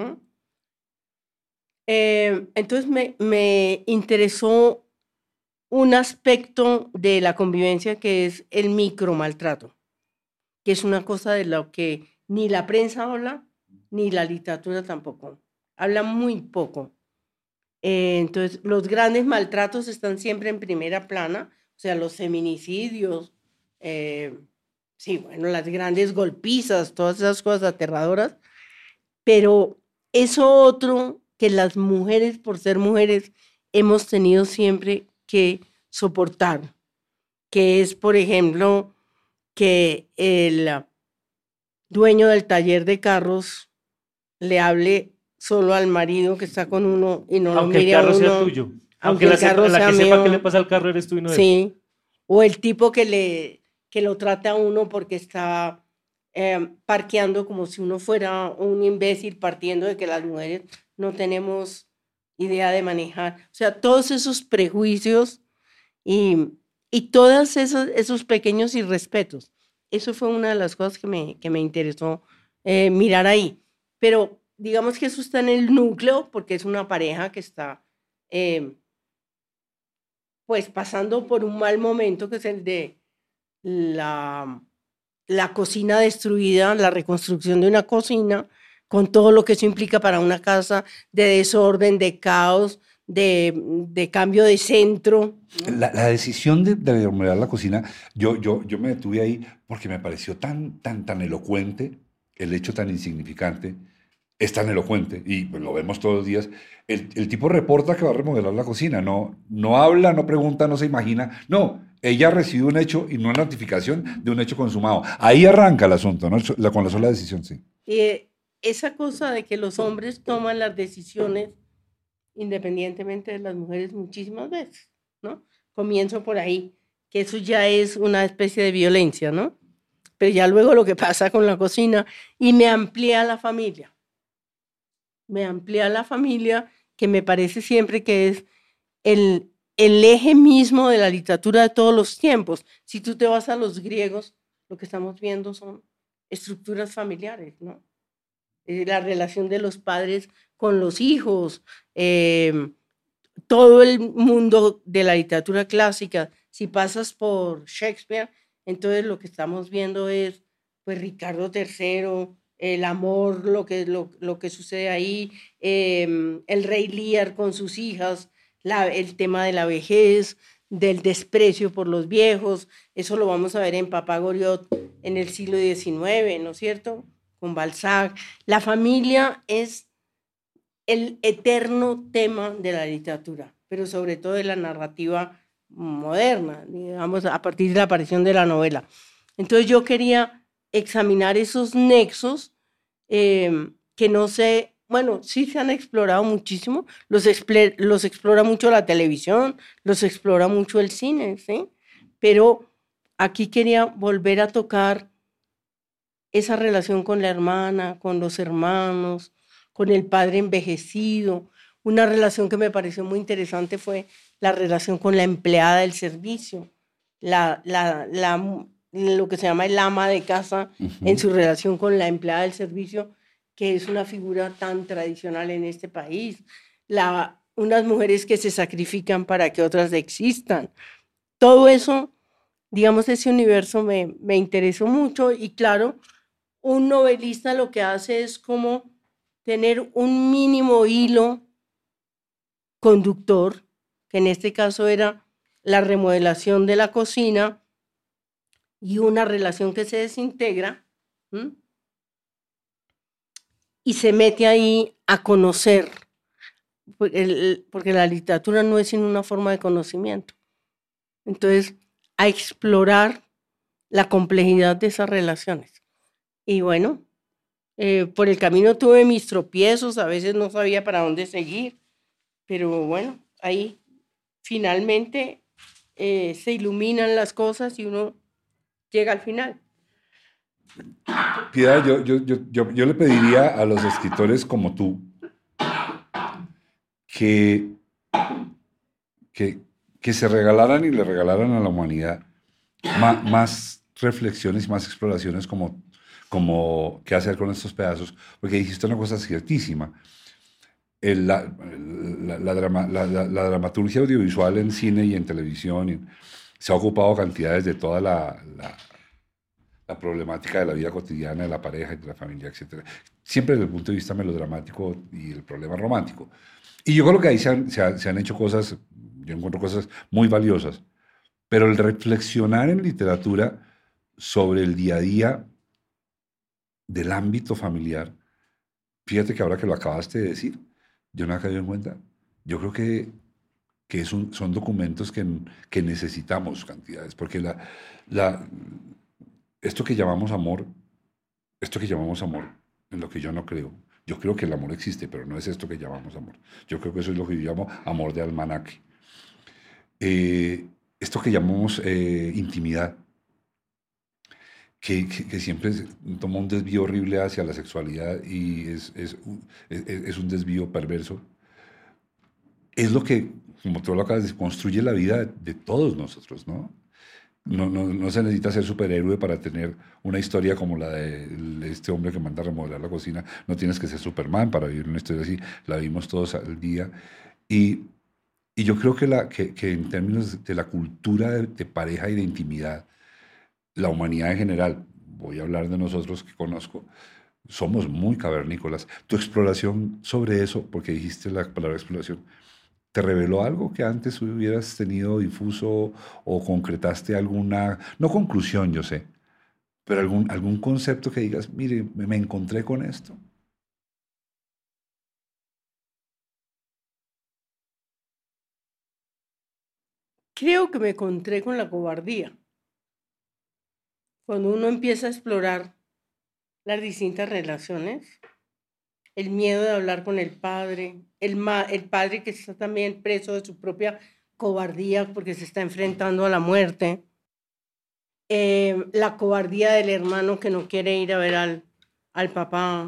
Entonces me interesó un aspecto de la convivencia que es el micromaltrato, que es una cosa de lo que ni la prensa habla, ni la literatura tampoco. Habla muy poco. Entonces, los grandes maltratos están siempre en primera plana, o sea, los feminicidios, sí, bueno, las grandes golpizas, todas esas cosas aterradoras, pero eso otro que las mujeres, por ser mujeres, hemos tenido siempre que soportar, que es, por ejemplo, que el dueño del taller de carros le hable solo al marido que está con uno y no Aunque lo mire el carro a uno, sea tuyo. aunque Aunque el carro la sea que sepa mío. qué le pasa al carro eres tú y no él. Sí, o el tipo que lo trata a uno porque está parqueando como si uno fuera un imbécil, partiendo de que las mujeres no tenemos idea de manejar. O sea, todos esos prejuicios y todos esos pequeños irrespetos. Eso fue una de las cosas que me interesó mirar ahí. Pero digamos que eso está en el núcleo porque es una pareja que está pues pasando por un mal momento, que es el de la cocina destruida, la reconstrucción de una cocina, con todo lo que eso implica para una casa, de desorden, de caos, de cambio de centro. La decisión de remodelar la cocina, yo me detuve ahí porque me pareció tan elocuente, el hecho tan insignificante, es tan elocuente, y pues, lo vemos todos los días. El tipo reporta que va a remodelar la cocina, no habla, no pregunta, no se imagina, no, ella recibe un hecho y no una notificación de un hecho consumado. Ahí arranca el asunto, ¿no? Con la sola decisión, sí. Esa cosa de que los hombres toman las decisiones independientemente de las mujeres muchísimas veces, ¿no? Comienzo por ahí, que eso ya es una especie de violencia, ¿no? Pero ya luego lo que pasa con la cocina, y me amplía la familia, que me parece siempre que es el eje mismo de la literatura de todos los tiempos. Si tú te vas a los griegos, lo que estamos viendo son estructuras familiares, ¿no? La relación de los padres con los hijos, todo el mundo de la literatura clásica. Si pasas por Shakespeare, entonces lo que estamos viendo es pues Ricardo III, el amor, lo que sucede ahí, el rey Lear con sus hijas, el tema de la vejez, del desprecio por los viejos. Eso lo vamos a ver en Papá Goriot en el siglo XIX, ¿no es cierto?, con Balzac. La familia es el eterno tema de la literatura, pero sobre todo de la narrativa moderna, digamos, a partir de la aparición de la novela. Entonces yo quería examinar esos nexos que no sé, bueno, sí se han explorado muchísimo, los explora mucho la televisión, los explora mucho el cine, ¿sí? Pero aquí quería volver a tocar esa relación con la hermana, con los hermanos, con el padre envejecido. Una relación que me pareció muy interesante fue la relación con la empleada del servicio, lo que se llama el ama de casa, en su relación con la empleada del servicio, que es una figura tan tradicional en este país. Unas mujeres que se sacrifican para que otras existan. Todo eso, digamos, ese universo me interesó mucho, y claro, un novelista lo que hace es como tener un mínimo hilo conductor, que en este caso era la remodelación de la cocina y una relación que se desintegra, y se mete ahí a conocer, porque la literatura no es sino una forma de conocimiento. Entonces, a explorar la complejidad de esas relaciones. Y bueno, por el camino tuve mis tropiezos, a veces no sabía para dónde seguir, pero bueno, ahí finalmente se iluminan las cosas y uno llega al final. Piedad, yo le pediría a los escritores como tú que se regalaran y le regalaran a la humanidad más reflexiones y más exploraciones como qué hacer con estos pedazos, porque dijiste una cosa ciertísima. La dramaturgia audiovisual en cine y en televisión se ha ocupado cantidades de toda la problemática de la vida cotidiana, de la pareja y de la familia, etc. Siempre desde el punto de vista melodramático y el problema romántico. Y yo creo que ahí se han hecho cosas, yo encuentro cosas muy valiosas, pero el reflexionar en literatura sobre el día a día del ámbito familiar, fíjate que ahora que lo acabaste de decir, yo no he caído en cuenta. Yo creo que son documentos que necesitamos cantidades, porque esto que llamamos amor, en lo que yo no creo. Yo creo que el amor existe, pero no es esto que llamamos amor. Yo creo que eso es lo que yo llamo amor de almanaque. Esto que llamamos intimidad, que siempre toma un desvío horrible hacia la sexualidad y es un desvío perverso, es lo que, como tú lo acabas de decir, construye la vida de todos nosotros, ¿no? No se necesita ser superhéroe para tener una historia como la de este hombre que manda a remodelar la cocina. No tienes que ser Superman para vivir una historia así. La vimos todos al día. Y yo creo que en términos de la cultura de pareja y de intimidad, la humanidad en general, voy a hablar de nosotros que conozco, somos muy cavernícolas. Tu exploración sobre eso, porque dijiste la palabra exploración, ¿te reveló algo que antes hubieras tenido difuso o concretaste alguna, no conclusión, yo sé, pero algún concepto que digas, mire, me encontré con esto? Creo que me encontré con la cobardía. Cuando uno empieza a explorar las distintas relaciones, el miedo de hablar con el padre, el padre que está también preso de su propia cobardía porque se está enfrentando a la muerte, la cobardía del hermano que no quiere ir a ver al papá.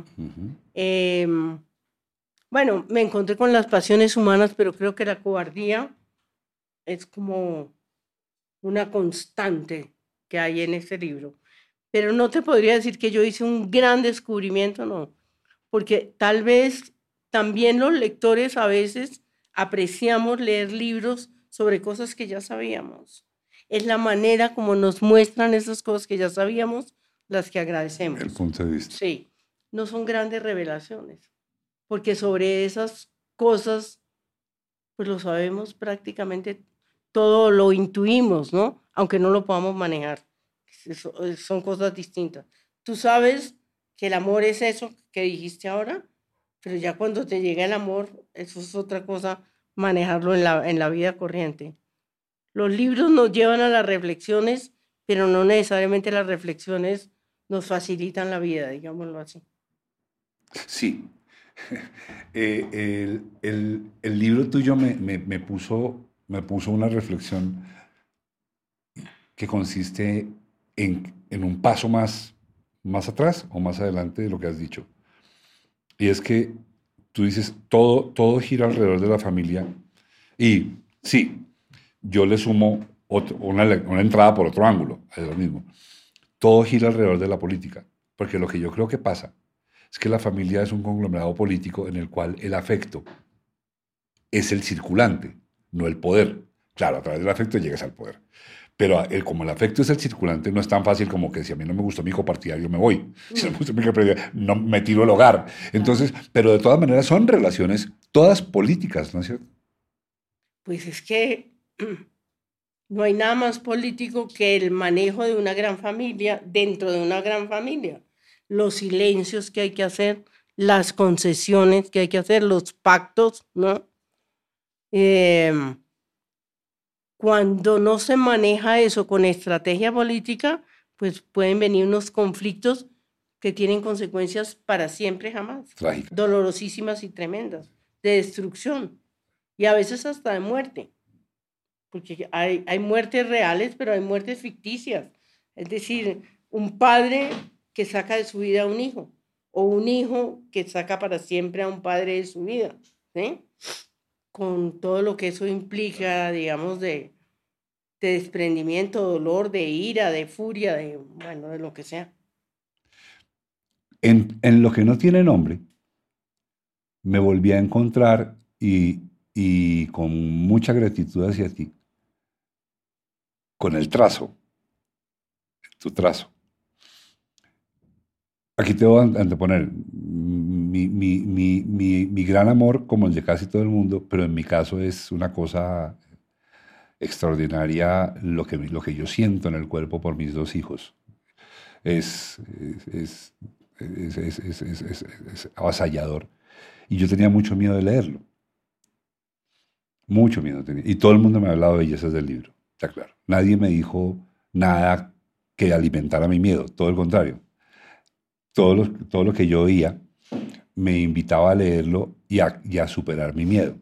Bueno, me encontré con las pasiones humanas, pero creo que la cobardía es como una constante que hay en este libro. Pero no te podría decir que yo hice un gran descubrimiento, no, porque tal vez también los lectores a veces apreciamos leer libros sobre cosas que ya sabíamos. Es la manera como nos muestran esas cosas que ya sabíamos las que agradecemos. El punto de vista. Sí, no son grandes revelaciones, porque sobre esas cosas, pues lo sabemos prácticamente todo, lo intuimos, ¿no? Aunque no lo podamos manejar. Son cosas distintas. Tú sabes que el amor es eso que dijiste ahora, pero ya cuando te llega el amor, eso es otra cosa, manejarlo en la vida corriente. Los libros nos llevan a las reflexiones, pero no necesariamente las reflexiones nos facilitan la vida, digámoslo así. Sí. El libro tuyo me puso una reflexión que consiste en un paso más atrás o más adelante de lo que has dicho. Y es que tú dices, todo gira alrededor de la familia. Y sí, yo le sumo una entrada por otro ángulo, es lo mismo. Todo gira alrededor de la política, porque lo que yo creo que pasa es que la familia es un conglomerado político en el cual el afecto es el circulante, no el poder. Claro, a través del afecto llegas al poder. Pero como el afecto es el circulante, no es tan fácil como que si a mí no me gustó mi copartidario, me voy. Si no me gustó mi copartidario, no me tiro el hogar. Entonces, pero de todas maneras son relaciones todas políticas, ¿no es cierto? Pues es que no hay nada más político que el manejo de una gran familia dentro de una gran familia. Los silencios que hay que hacer, las concesiones que hay que hacer, los pactos, ¿no? Cuando no se maneja eso con estrategia política, pues pueden venir unos conflictos que tienen consecuencias para siempre jamás. Trágica. Dolorosísimas y tremendas, de destrucción y a veces hasta de muerte. porque hay muertes reales, pero hay muertes ficticias. Es decir, un padre que saca de su vida a un hijo, o un hijo que saca para siempre a un padre de su vida, ¿sí? Con todo lo que eso implica, digamos, de desprendimiento, dolor, de ira, de furia, bueno, de lo que sea. En lo que no tiene nombre, me volví a encontrar y con mucha gratitud hacia ti, con el trazo, tu trazo. Aquí te voy a anteponer mi gran amor, como el de casi todo el mundo, pero en mi caso es una cosa extraordinaria lo que yo siento en el cuerpo por mis dos hijos. Es, es, es avasallador. Y yo tenía mucho miedo de leerlo. Mucho miedo tenía. Y todo el mundo me ha hablado de bellezas del libro, está claro. Nadie me dijo nada que alimentara mi miedo, todo el contrario. Todo lo que yo oía me invitaba a leerlo y a superar mi miedo.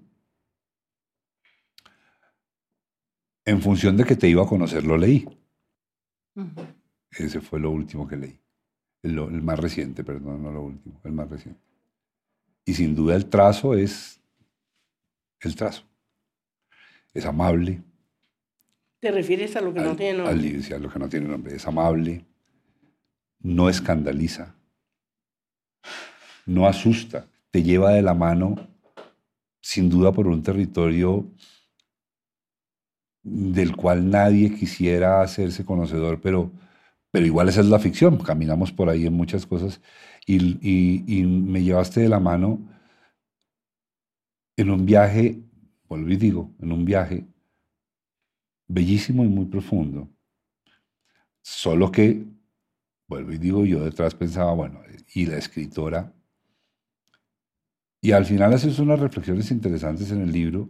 En función de que te iba a conocer, lo leí. Uh-huh. Ese fue lo último que leí. El más reciente, perdón, no lo último, el más reciente. Y sin duda el trazo es el trazo. Es amable. ¿Te refieres a lo que no tiene nombre? A lo que no tiene nombre. Es amable, no escandaliza, no asusta, te lleva de la mano, sin duda, por un territorio del cual nadie quisiera hacerse conocedor, pero igual esa es la ficción, caminamos por ahí en muchas cosas y me llevaste de la mano en un viaje, vuelvo y digo, en un viaje bellísimo y muy profundo, solo que, vuelvo y digo, yo detrás pensaba, bueno, y la escritora, y al final haces unas reflexiones interesantes en el libro,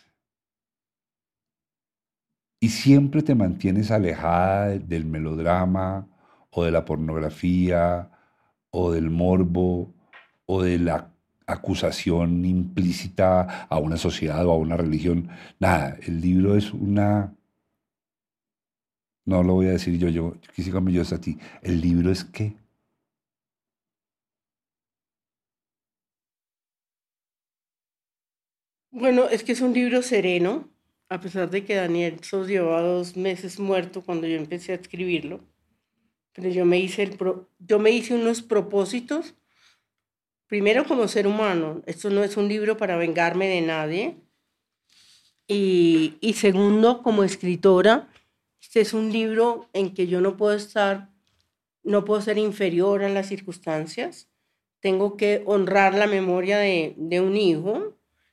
y siempre te mantienes alejada del melodrama o de la pornografía o del morbo o de la acusación implícita a una sociedad o a una religión. Nada, el libro es una... No lo voy a decir yo quise como yo a ti. El libro es qué. Bueno, es que es un libro sereno, a pesar de que Daniel Sos llevaba 2 meses muerto cuando yo empecé a escribirlo. Pero yo me hice unos propósitos, primero como ser humano. Esto no es un libro para vengarme de nadie. Y segundo, como escritora, este es un libro en que yo no puedo ser inferior a las circunstancias. Tengo que honrar la memoria de un hijo.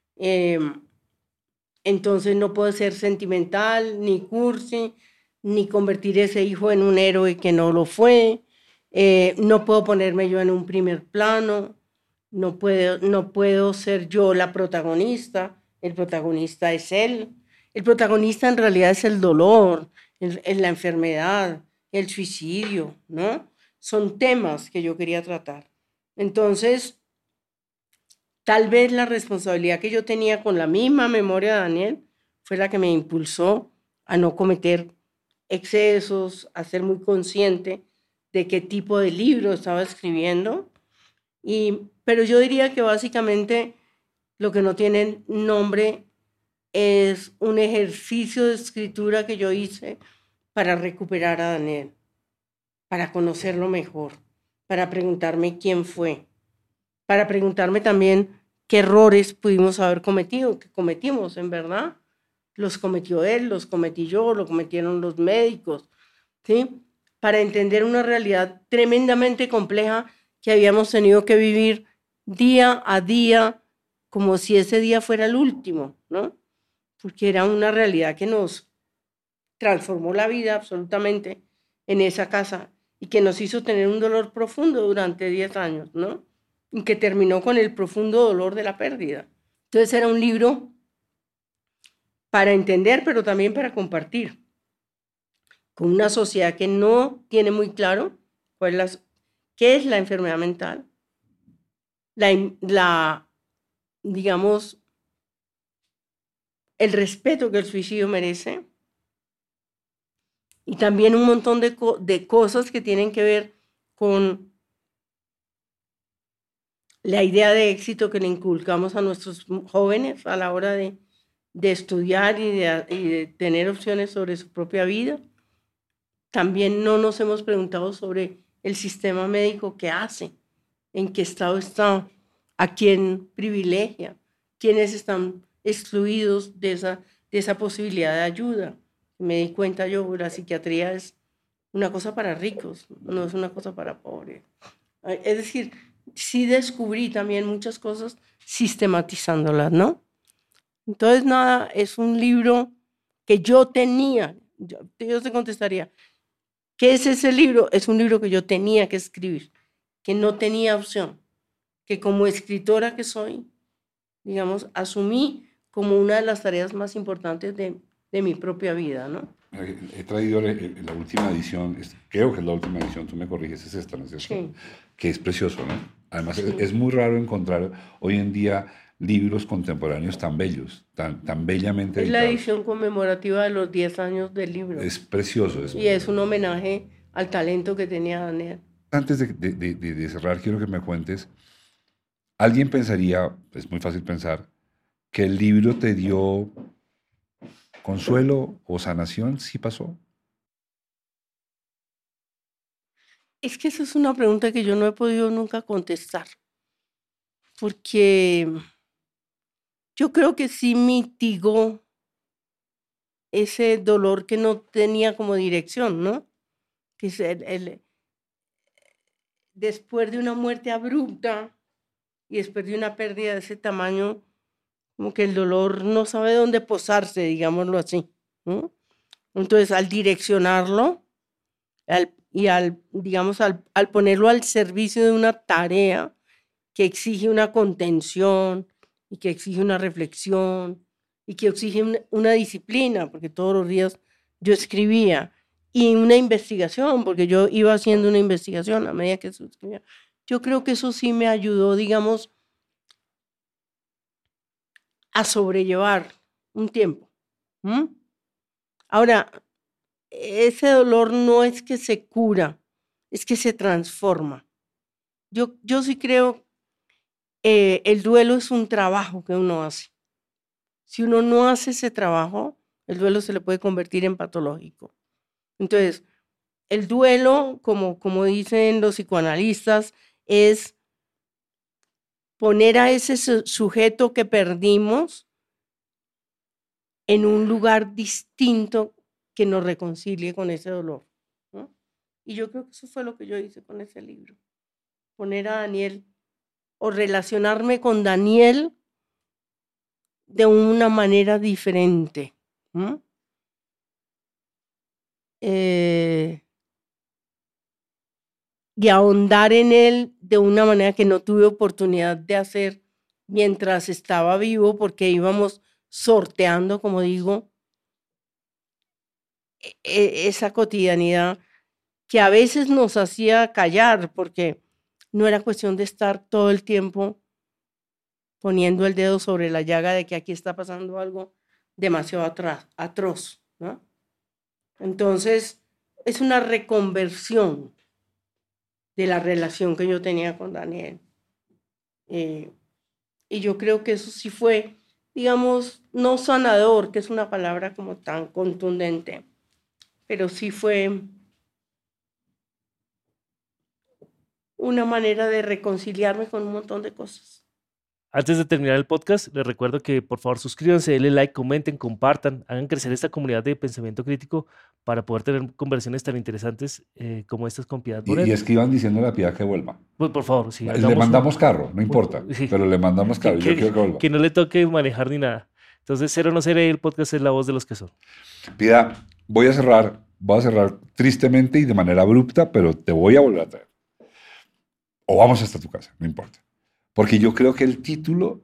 Entonces no puedo ser sentimental, ni cursi, ni convertir ese hijo en un héroe que no lo fue. No puedo ponerme yo en un primer plano. No puedo ser yo la protagonista. El protagonista es él. El protagonista en realidad es el dolor, es la enfermedad, el suicidio, ¿no? Son temas que yo quería tratar. Entonces, tal vez la responsabilidad que yo tenía con la misma memoria de Daniel fue la que me impulsó a no cometer excesos, a ser muy consciente de qué tipo de libro estaba escribiendo. Pero yo diría que básicamente lo que no tiene nombre es un ejercicio de escritura que yo hice para recuperar a Daniel, para conocerlo mejor, para preguntarme quién fue, para preguntarme también qué errores pudimos haber cometido, que cometimos, en verdad. Los cometió él, los cometí yo, lo cometieron los médicos, ¿sí? Para entender una realidad tremendamente compleja que habíamos tenido que vivir día a día, como si ese día fuera el último, ¿no? Porque era una realidad que nos transformó la vida absolutamente en esa casa y que nos hizo tener un dolor profundo durante 10 años, ¿no? Y que terminó con el profundo dolor de la pérdida. Entonces era un libro para entender, pero también para compartir, con una sociedad que no tiene muy claro qué es la enfermedad mental, digamos, el respeto que el suicidio merece y también un montón de cosas que tienen que ver con la idea de éxito que le inculcamos a nuestros jóvenes a la hora de estudiar y de tener opciones sobre su propia vida. También no nos hemos preguntado sobre el sistema médico que hace, en qué estado está, a quién privilegia, quiénes están excluidos de esa posibilidad de ayuda. Me di cuenta yo, la psiquiatría es una cosa para ricos, no es una cosa para pobres. Es decir, sí descubrí también muchas cosas sistematizándolas, ¿no? Entonces, nada, es un libro que yo tenía, yo te contestaría, ¿qué es ese libro? Es un libro que yo tenía que escribir, que no tenía opción, que como escritora que soy, digamos, asumí como una de las tareas más importantes de mi propia vida, ¿no? He traído la última edición, creo que es la última edición, tú me corriges, es esta, ¿no es cierto? Sí. Que es precioso, ¿no? Además, Sí. es muy raro encontrar hoy en día libros contemporáneos tan bellos, tan bellamente Es la editados. edición conmemorativa de los 10 años del libro. Es precioso. Y es un homenaje al talento que tenía Daniel. Antes de cerrar, quiero que me cuentes, alguien pensaría, es muy fácil pensar, que el libro te dio consuelo o sanación. ¿Sí pasó? Es que esa es una pregunta que yo no he podido nunca contestar, porque yo creo que sí mitigó ese dolor que no tenía como dirección, ¿no? Que es después de una muerte abrupta y después de una pérdida de ese tamaño, como que el dolor no sabe dónde posarse, digámoslo así, ¿no? Entonces, al direccionarlo digamos, al ponerlo al servicio de una tarea que exige una contención y que exige una reflexión y que exige una disciplina, porque todos los días yo escribía, y una investigación, porque yo iba haciendo una investigación a medida que se escribía. Yo creo que eso sí me ayudó, digamos, a sobrellevar un tiempo. Ahora, ese dolor no es que se cura, es que se transforma. Yo sí creo el duelo es un trabajo que uno hace. Si uno no hace ese trabajo, el duelo se le puede convertir en patológico. Entonces, el duelo, como dicen los psicoanalistas, es poner a ese sujeto que perdimos en un lugar distinto que nos reconcilie con ese dolor, ¿no? Y yo creo que eso fue lo que yo hice con ese libro. Poner a Daniel o relacionarme con Daniel de una manera diferente. Y ahondar en él de una manera que no tuve oportunidad de hacer mientras estaba vivo, porque íbamos sorteando, como digo, esa cotidianidad que a veces nos hacía callar, porque no era cuestión de estar todo el tiempo poniendo el dedo sobre la llaga de que aquí está pasando algo demasiado atroz, ¿no? Entonces, es una reconversión de la relación que yo tenía con Daniel. Y yo creo que eso sí fue, digamos, no sanador, que es una palabra como tan contundente, pero sí fue una manera de reconciliarme con un montón de cosas. Antes de terminar el podcast, les recuerdo que por favor suscríbanse, denle like, comenten, compartan, hagan crecer esta comunidad de pensamiento crítico para poder tener conversaciones tan interesantes como estas con Piedad Bonet. Y escriban diciéndole a Piedad que vuelva. Pues, por favor, sí. Le mandamos carro, no importa, sí, pero le mandamos carro. Yo quiero que vuelva. Que no le toque manejar ni nada. Entonces, Ser o No Ser, el podcast es la voz de los que son. Piedad, voy a cerrar tristemente y de manera abrupta, pero te voy a volver a traer. O vamos hasta tu casa, no importa. Porque yo creo que el título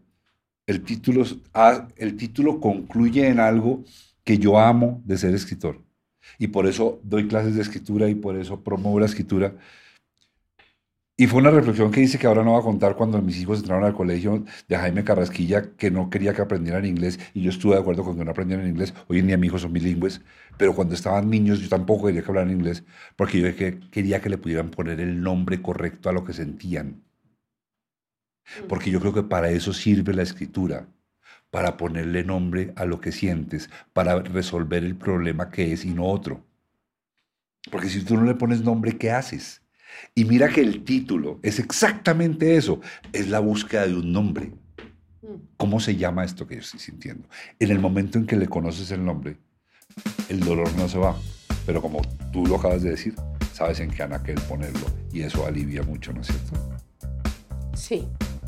concluye en algo que yo amo de ser escritor. Y por eso doy clases de escritura y por eso promuevo la escritura. Y fue una reflexión que hice que ahora no voy a contar cuando mis hijos entraron al colegio de Jaime Carrasquilla, que no quería que aprendieran inglés, y yo estuve de acuerdo con que no aprendieran inglés. Hoy en día mis hijos son bilingües, pero cuando estaban niños yo tampoco quería que hablaran inglés, porque yo quería que le pudieran poner el nombre correcto a lo que sentían. Porque yo creo que para eso sirve la escritura, para ponerle nombre a lo que sientes, para resolver el problema que es y no otro. Porque si tú no le pones nombre, ¿qué haces? Y mira que el título es exactamente eso, es la búsqueda de un nombre. ¿Cómo se llama esto que yo estoy sintiendo? En el momento en que le conoces el nombre, el dolor no se va, pero como tú lo acabas de decir, sabes en qué anaquel ponerlo, y eso alivia mucho, ¿no es cierto? Sí.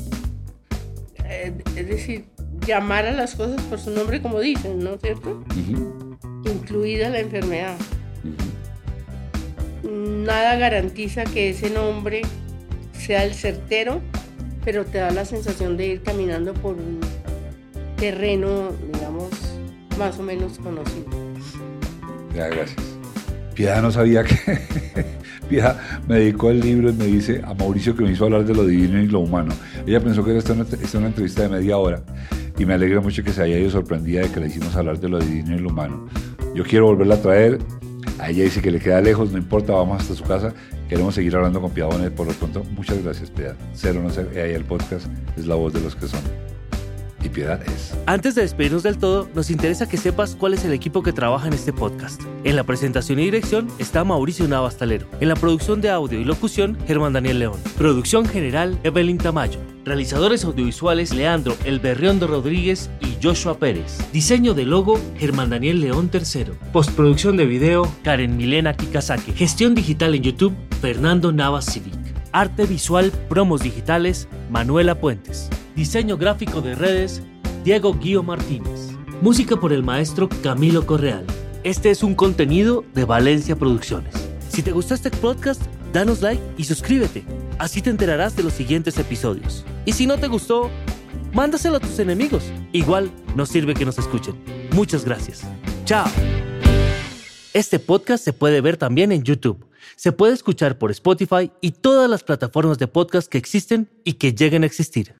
Es decir, llamar a las cosas por su nombre, como dicen, ¿no es cierto? Incluida la enfermedad. Nada garantiza que ese nombre sea el certero, pero te da la sensación de ir caminando por un terreno, digamos, más o menos conocido. Ya, gracias. Piedad no sabía que... Piedad me dedicó el libro y me dice a Mauricio que me hizo hablar de lo divino y lo humano. Ella pensó que era una entrevista de media hora y me alegra mucho que se haya ido sorprendida de que le hicimos hablar de lo divino y lo humano. Yo quiero volverla a traer. A ella dice que le queda lejos, no importa, vamos hasta su casa. Queremos seguir hablando con Piedad Bonet. Por lo pronto, muchas gracias, Piedad. Ser o no ser, ahí el podcast es la voz de los que son. Y Piedad es. Antes de despedirnos del todo, nos interesa que sepas cuál es el equipo que trabaja en este podcast. En la presentación y dirección está Mauricio Navas Talero. En la producción de audio y locución, Germán Daniel León. Producción general, Evelyn Tamayo. Realizadores audiovisuales, Leandro El Berriondo Rodríguez y Joshua Pérez. Diseño de logo, Germán Daniel León III. Postproducción de video, Karen Milena Kikasaki. Gestión digital en YouTube, Fernando Navas Civic. Arte visual, promos digitales, Manuela Puentes. Diseño gráfico de redes, Diego Guío Martínez. Música por el maestro Camilo Correal. Este es un contenido de Valencia Producciones. Si te gustó este podcast, danos like y suscríbete. Así te enterarás de los siguientes episodios. Y si no te gustó, mándaselo a tus enemigos. Igual nos sirve que nos escuchen. Muchas gracias. Chao. Este podcast se puede ver también en YouTube. Se puede escuchar por Spotify y todas las plataformas de podcast que existen y que lleguen a existir.